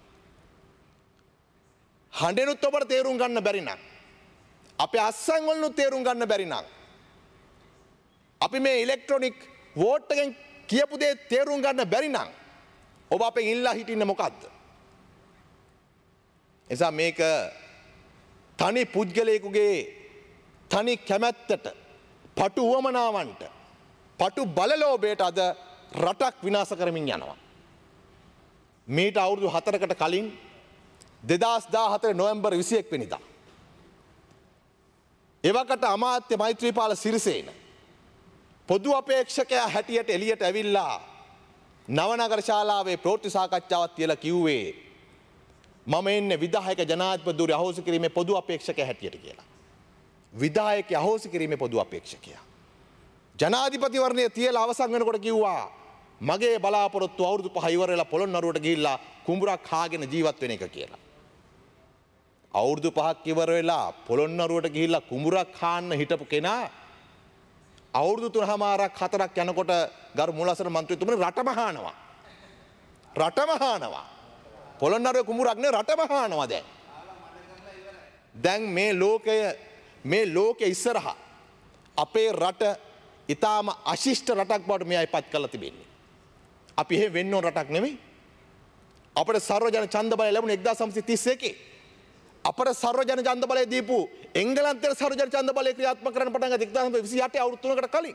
F: හඬෙනුත් ඔබට තේරුම් ගන්න බැරි නම් අපේ අස්සන් වලනුත් තේරුම් ගන්න බැරි නම් අපි මේ ඉලෙක්ට්‍රොනික වෝට් එකෙන් කියපු දේ තේරුම් ගන්න බැරි නම් ඔබ අපෙන් ඉල්ලා හිටින්නේ මොකද්ද? එසා මේක තනි පුද්ගලයෙකුගේ තනි කැමැත්තට පටු උවමනාවන්ට පටු බලලෝභයට අද රටක් විනාශ කරමින් යනවා. මීට අවුරුදු 4කට කලින් 2014 නොවැම්බර් 21 වෙනිදා එවකට අමාත්‍ය මෛත්‍රීපාල සිරිසේන පොදු අපේක්ෂකයා හැටියට එළියට ඇවිල්ලා නවනගර ශාලාවේ ප්‍රවෘත්ති සාකච්ඡාවක් තියලා කිව්වේ මම එන්නේ විධායක ජනාධිපතිවරු අහෝසි කිරීමේ පොදු අපේක්ෂකයා හැටියට කියලා. විධායකයා අහෝසි කිරීමේ පොදු අපේක්ෂකයා. ජනාධිපතිවරණය තියලා අවසන් වෙනකොට කිව්වා මගේ බලාපොරොත්තු අවුරුදු 5 ඉවර වෙලා පොළොන්නරුවට ගිහිල්ලා කුඹුරක් කාගෙන ජීවත් වෙන එක කියලා. අවුරුදු 5ක් ඉවර වෙලා පොළොන්නරුවට ගිහිල්ලා කුඹුරක් කාන්න හිටපු කෙනා අවුරුදු 3මාරක් 4ක් යනකොට ගරු මූලාසන මන්ත්‍රීතුමනි රටම හානවා. රටම හානවා. පොළොන්නරුවේ කුඹුරක් නේ රටම හානවා දැන්. දැන් මේ ලෝකයේ ඉස්සරහා අපේ රට ඊටාම අශිෂ්ට රටක් බවට මෙයයි පත් කරලා තිබෙන්නේ. අපි එහෙ වෙන්න ඕන රටක් නෙමෙයි. අපේ සර්වජන ඡන්ද බලය ලැබුණේ 1931. අපේ සර්වජන ඡන්ද බලය දීපු එංගලන්තයේ සර්වජන ඡන්ද බලය ක්‍රියාත්මක කරන්න පටන් ගත්ත 1928 අවුරුදු 3කට කලින්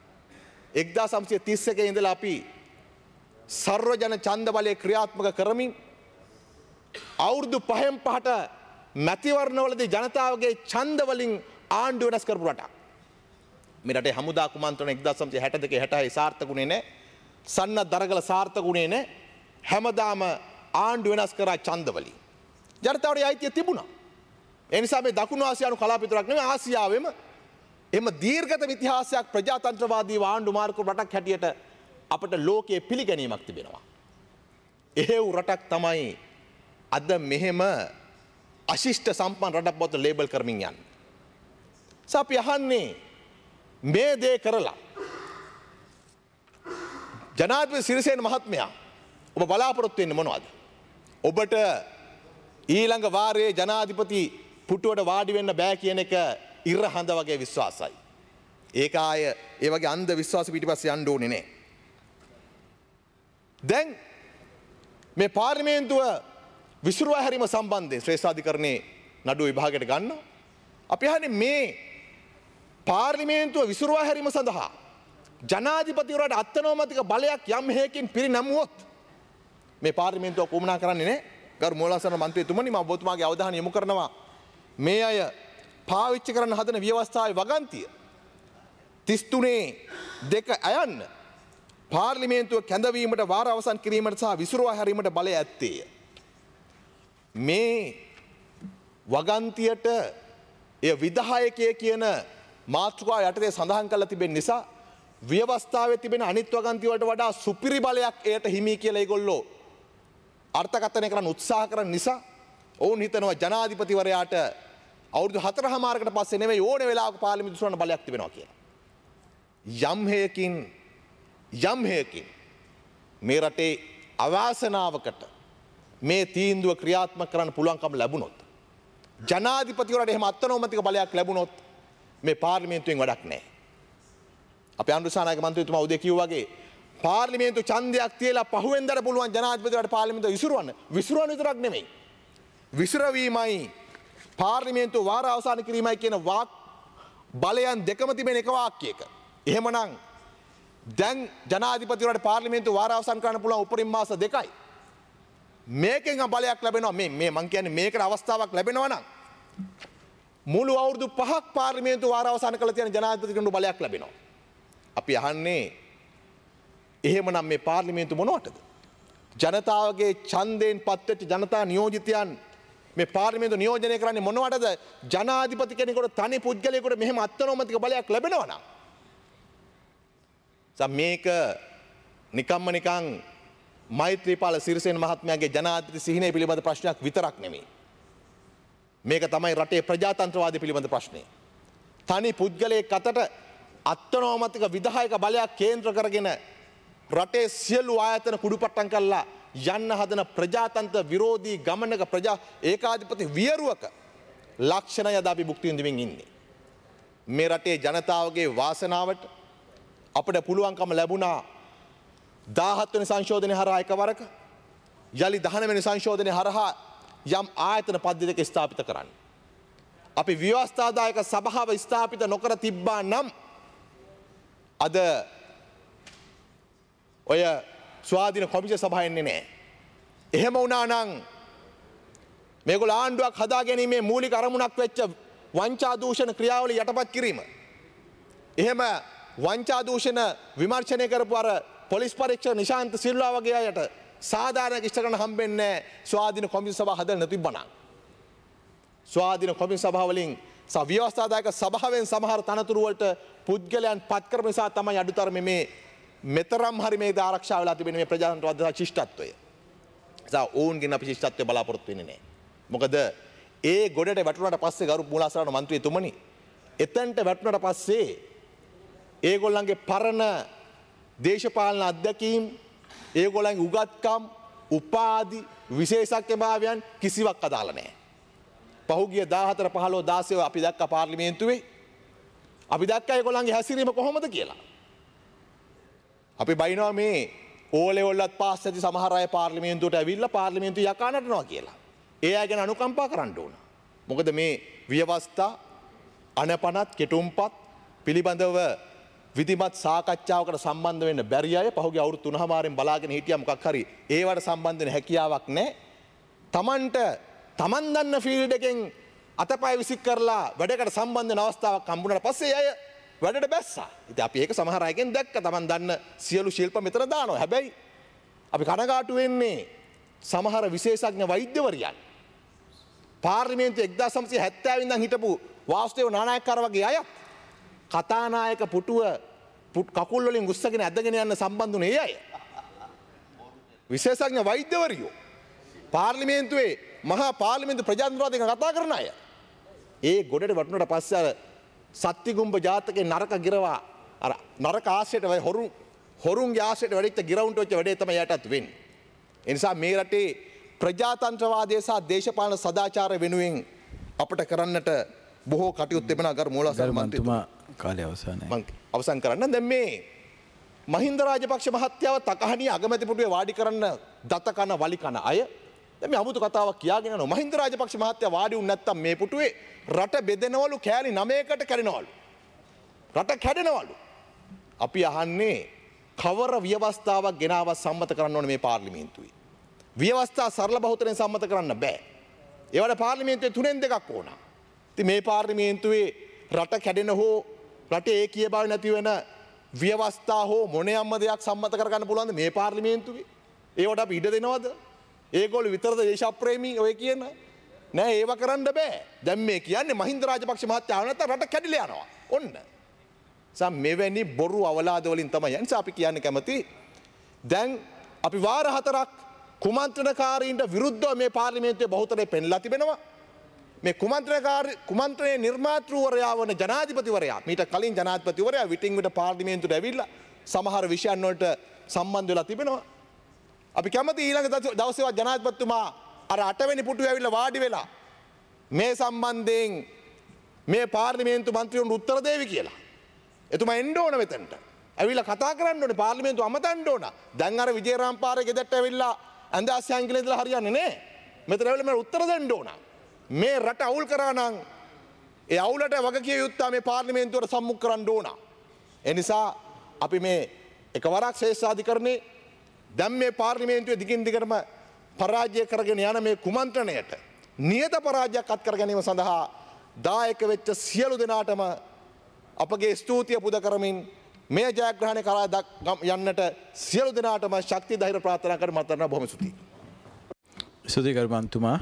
F: 1931 ඉඳලා අපි සර්වජන ඡන්ද බලය ක්‍රියාත්මක කරමින් අවුරුදු 5න් 5ට මැතිවරණවලදී ජනතාවගේ ඡන්ද වලින් ආණ්ඩුව වෙනස් කරපු රටක්. මේ රටේ හමුදා කුමන්ත්‍රණ 1962 66 සාර්ථකුනේ නැහැ. සන්නත් දරගල සාර්ථකුනේ නැහැ. හැමදාම ආණ්ඩුව වෙනස් කරා ඡන්ද වලින්. ජනතාවට අයිතිය තිබුණා. ඒ නිසා මේ දකුණු ආසියානු කලාප විතරක් නෙමෙයි ආසියාවෙම එහෙම දීර්ඝතම ඉතිහාසයක් ප්‍රජාතන්ත්‍රවාදී ආණ්ඩු මාර්ග රටක් හැටියට අපට ලෝකයේ පිළිගැනීමක් තිබෙනවා. එහෙව් රටක් තමයි අද මෙහෙම අශිෂ්ට සම්පන්න රටක් බවට ලේබල් කරමින් යන්නේ. අපි අහන්නේ මේ දේ කරලා ජනාධිපති සිරිසේන මහත්මයා ඔබ බලාපොරොත්තු වෙන්නේ මොනවද? ඔබට ඊළඟ වාරයේ ජනාධිපති පුටුවට වාඩි වෙන්න බෑ කියන එක ඉර හඳ වගේ විශ්වාසයි. ඒක ආය ඒ වගේ අන්ධ විශ්වාස පිටිපස්සේ යන්න ඕනේ නෑ. දැන් මේ පාර්ලිමේන්තුව විසුරුවා හැරීම සම්බන්ධයෙන් ශ්‍රේෂ්ඨාධිකරණයේ නඩුව විභාගයට ගන්නවා. අපි අහන්නේ මේ පාර්ලිමේන්තුව විසුරුවා හැරීම සඳහා ජනාධිපතිවරයාට අත්නෝමතික බලයක් යම් හේකින් පිරිනැමුවොත් මේ පාර්ලිමේන්තුව කොමුණා කරන්නේ නැහැ. ගරු මූලාසන මන්ත්‍රීතුමනි මම ඔබතුමාගේ අවධානය යොමු කරනවා මේ අය පාවිච්චි කරන්න හදන ව්‍යවස්ථාවේ වගන්තිය 33(2) අයන්න පාර්ලිමේන්තුව කැඳවීමට වාර අවසන් කිරීමට සහ විසුරුවා හැරීමට බලය ඇත්තේය. මේ වගන්තියට එය විධායකය කියන මාතෘකාව යටතේ සඳහන් කරලා තිබෙන නිසා ව්‍යවස්ථාවේ තිබෙන අනිත් වගන්ති වලට වඩා සුපිරි බලයක් එයට හිමි කියලා ඒගොල්ලෝ අර්ථකථනය කරන්න උත්සාහ කරන නිසා ඔවුන් හිතනවා ජනාධිපතිවරයාට අවුරුදු 4මාරකට පස්සේ නෙවෙයි ඕන වෙලාවක පාර්ලිමේන්තු සුරන්න බලයක් තිබෙනවා කියලා. යම් හේකින් මේ රටේ අවාසනාවකට මේ තීන්දුව ක්‍රියාත්මක කරන්න පුළුවන්කම ලැබුණොත් ජනාධිපතිවරයාට එහෙම අත්නෝමතික බලයක් ලැබුණොත් මේ පාර්ලිමේන්තුවෙන් වැඩක් නැහැ. අපි අනුරාධපුර මන්ත්‍රීතුමා උදේ කිව්වා වගේ පාර්ලිමේන්තු ඡන්දයක් තියලා පහුවෙන්දට පුළුවන් ජනාධිපතිවරයාට පාර්ලිමේන්තුව විසිරුවන්න විතරක් නෙමෙයි. විසිරවීමයි පාර්ලිමේන්තුව වාර අවසන් කිරීමයි කියන වාක් බලයන් දෙකම තිබෙන එක වාක්‍යයක. එහෙමනම් දැන් ජනාධිපතිවරයාට පාර්ලිමේන්තුව වාර අවසන් කරන්න පුළුවන් උපරිම මාස 2යි. මේකෙන් බලයක් ලැබෙනවා මේ මං කියන්නේ මේකට අවස්ථාවක් ලැබෙනවා නම් මුළු අවුරුදු 5ක් පාර්ලිමේන්තුව වාර අවසන් කළ තියෙන ජනාධිපතිවරයාට බලයක් ලැබෙනවා. අපි අහන්නේ එහෙමනම් මේ පාර්ලිමේන්තු මොනවටද? ජනතාවගේ ඡන්දයෙන් පත්වෙච්ච ජනතා නියෝජිතයන් මේ පාර්ලිමේන්තු නියෝජනය කරන්නේ මොනවටද? ජනාධිපති කෙනෙකුට තනි පුද්ගලයෙකුට මෙහෙම අත්නෝමතික බලයක් ලැබෙනවා නම් මේක නිකන් මෛත්‍රීපාල සිරිසේන මහත්මයාගේ ජනාධිපති සිහිනය පිළිබඳ ප්‍රශ්නයක් විතරක් නෙමෙයි. මේක තමයි රටේ ප්‍රජාතන්ත්‍රවාදය පිළිබඳ ප්‍රශ්නය. තනි පුද්ගලයෙක් අතට අත්නෝමතික විධායක බලයක් කේන්ද්‍ර කරගෙන රටේ සියලු ආයතන කුඩුපට්ටම් කරලා යන්න හදන ප්‍රජාතන්ත්‍ර විරෝධී ගමනක ප්‍රජා ඒකාධිපති වියරුවක ලක්ෂණය අද අපි භුක්ති විඳින්මින් ඉන්නේ. මේ රටේ ජනතාවගේ වාසනාවට අපිට පුළුවන්කම ලැබුණා 17 වෙනි සංශෝධනය හරහා එකවරක යලි 19 වෙනි සංශෝධනය හරහා යම් ආයතන පද්ධතියක ස්ථාපිත කරන්න. අපි ව්‍යවස්ථාදායක සභාව ස්ථාපිත නොකර තිබ්බා නම් අද ඔය ස්වාධීන කොමිෂන් සභාව එන්නේ නැහැ. එහෙම වුණා නම් මේගොල්ලෝ ආණ්ඩුවක් හදා ගැනීමේ මූලික අරමුණක් වෙච්ච වංචා දූෂණ ක්‍රියාවලිය යටපත් කිරීම. එහෙම වංචා දූෂණ විමර්ශනය කරපු අර පොලිස් පරීක්ෂක නිශාන්ත සිල්වා වගේ අයට සාධාරණ ඉෂ්ට කරන්න හම්බෙන්නේ ස්වාධීන කොමිෂන් සභාව හදලා නැතිබ්බනම්. ස්වාධීන කොමිෂන් සභාව වලින් ව්‍යවස්ථාදායක සභාවෙන් සමහර තනතුරු වලට පුද්ගලයන් පත් කරන නිසා තමයි අඩුතරමේ මේ මෙතරම් හරි මේ ආරක්ෂා වෙලා තිබෙන මේ ප්‍රජාතන්ත්‍රවාද ශිෂ්ටත්වය. ඕන්ගෙන් අපි ශිෂ්ටත්වය බලාපොරොත්තු වෙන්නේ නැහැ. මොකද ඒ ගොඩට වැටුණාට පස්සේ ගරු මූලාසන මන්ත්‍රීතුමනි එතනට වැටුණාට පස්සේ ඒගොල්ලන්ගේ පරණ දේශපාලන අත්දැකීම් ඒගොල්ලන්ගේ උගත්කම් උපාධි විශේෂඥභාවයන් කිසිවක් අදාළ නැහැ. පහුගිය 14 15 16 අපි දැක්ක පාර්ලිමේන්තුවේ අපි දැක්ක ඒගොල්ලන්ගේ හැසිරීම කොහොමද කියලා. අපි බයිනවා මේ ඕලෙවල්ලත් පාස් ඇති සමහර අය පාර්ලිමේන්තුවට ඇවිල්ලා පාර්ලිමේන්තුව යකා නටනවා කියලා. ඒ අය ගැන අනුකම්පා කරන්න ඕන. මොකද මේ ව්‍යවස්ථා අනපනත් කෙටුම්පත් පිළිබඳව විධිමත් සාකච්ඡාවකට සම්බන්ධ වෙන්න බැරි අය පහුගිය අවුරුදු 3මාරෙන් බලාගෙන හිටියා මොකක් හරි ඒවට සම්බන්ධ වෙන හැකියාවක් නැහැ. තමන් දන්න ෆීල්ඩ් එකෙන් අතපය විසික් කරලා වැඩකට සම්බන්ධ වෙන අවස්ථාවක් හම්බුනට පස්සේ අය වැඩට බැස්සා. ඉතින් අපි ඒක සමහර අයගෙන් දැක්ක. තමන් දන්න සියලු ශිල්ප මෙතන දානවා. හැබැයි අපි කනගාටු වෙන්නේ සමහර විශේෂඥ වෛද්‍යවරියන් පාර්ලිමේන්තුවේ 1970 ඉඳන් හිටපු වාසුදේව නානායක්කාර වගේ අය කතානායක පුටුව කකුල් වලින් උස්සගෙන ඇදගෙන යන්න සම්බන්ධුනේ ඒ අය. විශේෂඥ වෛද්‍යවරියෝ පාර්ලිමේන්තුවේ මහා පාර්ලිමේන්තු ප්‍රජාතන්ත්‍රවාදය ගැන කතා කරන අය. ඒ ගොඩට වටුනට පස්සේ අර සත්තිගුම්බ ජාතකේ නරක ගිරවා අර නරක ආශ්‍රයට හොරුන්ගේ ආශ්‍රයට වැඩිච්ච ගිරවුන්ට වෙච්ච වැඩේ තමයි යටත් වෙන්නේ. ඒ නිසා මේ රටේ ප්‍රජාතන්ත්‍රවාදය සහ දේශපාලන සදාචාරය වෙනුවෙන් අපිට කරන්නට බොහෝ කටයුතු තිබෙනවා. අගර මූලාසන මන්ත්‍රීතුමා
C: කාලය අවසానයි.
F: මම අවසන් කරන්න. දැන් මේ මහින්ද රාජපක්ෂ මහත්තයාව තකහණිය අගමැති පුටුවේ වාඩි කරන්න දත කන වලි කන අය දැන් මේ අමුතු කතාවක් කියාගෙන යනවා. මහින්ද රාජපක්ෂ මහත්තයා වාඩි වුණ නැත්තම් මේ පුටුවේ රට බෙදෙනවලු කෑලි 9කට කැඩෙනවලු. රට කැඩෙනවලු. අපි අහන්නේ කවර ව්‍යවස්ථාවක් ගෙනාවත් සම්මත කරන්න ඕනේ මේ පාර්ලිමේන්තුවේ. ව්‍යවස්ථා සරල බහුතරයෙන් සම්මත කරන්න බෑ. ඒවට පාර්ලිමේන්තුවේ 3න් 2ක් ඕන. ඉතින් මේ පාර්ලිමේන්තුවේ රට කැඩෙන හෝ රටේ ඒකීයභාවය නැති වෙන ව්‍යවස්ථා හෝ මොනියම්ම දෙයක් සම්මත කරගන්න පුළුවන්ද මේ පාර්ලිමේන්තුවේ? ඒවට අපි ඉඩ දෙනවද? ඒගොල්ලෝ විතරද දේශප්‍රේමී ඔය කියන? නෑ ඒව කරන්න බෑ. දැන් මේ කියන්නේ මහින්ද රාජපක්ෂ මහත්තයා නැත්නම් රට කැඩිලා යනවා. ඔන්න. මෙවැනි බොරු අවලාද වලින් තමයි යන්නේ. අපි කියන්න කැමති දැන් අපි වාර 4ක් කුමන්ත්‍රණකාරීන්ට විරුද්ධව මේ පාර්ලිමේන්තුවේ බහුතරය පෙන්ලා තිබෙනවා. මේ කුමන්ත්‍රණයේ නිර්මාතෘවරයා වන ජනාධිපතිවරයා මීට කලින් ජනාධිපතිවරයා විටින් විට පාර්ලිමේන්තුවට ඇවිල්ලා සමහර විෂයන් වලට සම්බන්ධ වෙලා තිබෙනවා. අපි කැමති ඊළඟ දවසේවත් ජනාධිපතිතුමා අර 8 වෙනි පුටුවේ ඇවිල්ලා වාඩි වෙලා මේ සම්බන්ධයෙන් මේ පාර්ලිමේන්තු මන්ත්‍රීවරුන්ට උත්තර දෙවි කියලා. එතුමා එන්න ඕන මෙතනට. ඇවිල්ලා කතා කරන්න ඕනේ පාර්ලිමේන්තුව අමතන්න ඕන. දැන් අර විජේරාම් පාරේ ගෙදරට ඇවිල්ලා ඇඳාස්යන් කියලා ඉඳලා හරියන්නේ නැහැ. මෙතන ඇවිල්ලා මම උත්තර දෙන්න ඕන. මේ රට අවුල් කරා නම් ඒ අවුලට වගකිය යුත්තා මේ පාර්ලිමේන්තුවට සම්මුඛ කරන්න ඕන. ඒ නිසා අපි මේ එකවරක් ශ්‍රේෂ්ඨාධිකරණේ දැන් මේ පාර්ලිමේන්තුවේ දිගින් දිගටම පරාජය කරගෙන යන මේ කුමන්ත්‍රණයට නියත පරාජයක් අත් කර ගැනීම සඳහා දායක වෙච්ච සියලු දෙනාටම අපගේ ස්තුතිය පුද කරමින් මේ ජයග්‍රහණය කරා යන්නට සියලු දෙනාටම ශක්තිය ධෛර්ය ප්‍රාර්ථනා කර මතන බොහොම ස්තුතියි.
C: ස්තුතියි කරුමන්තුමා.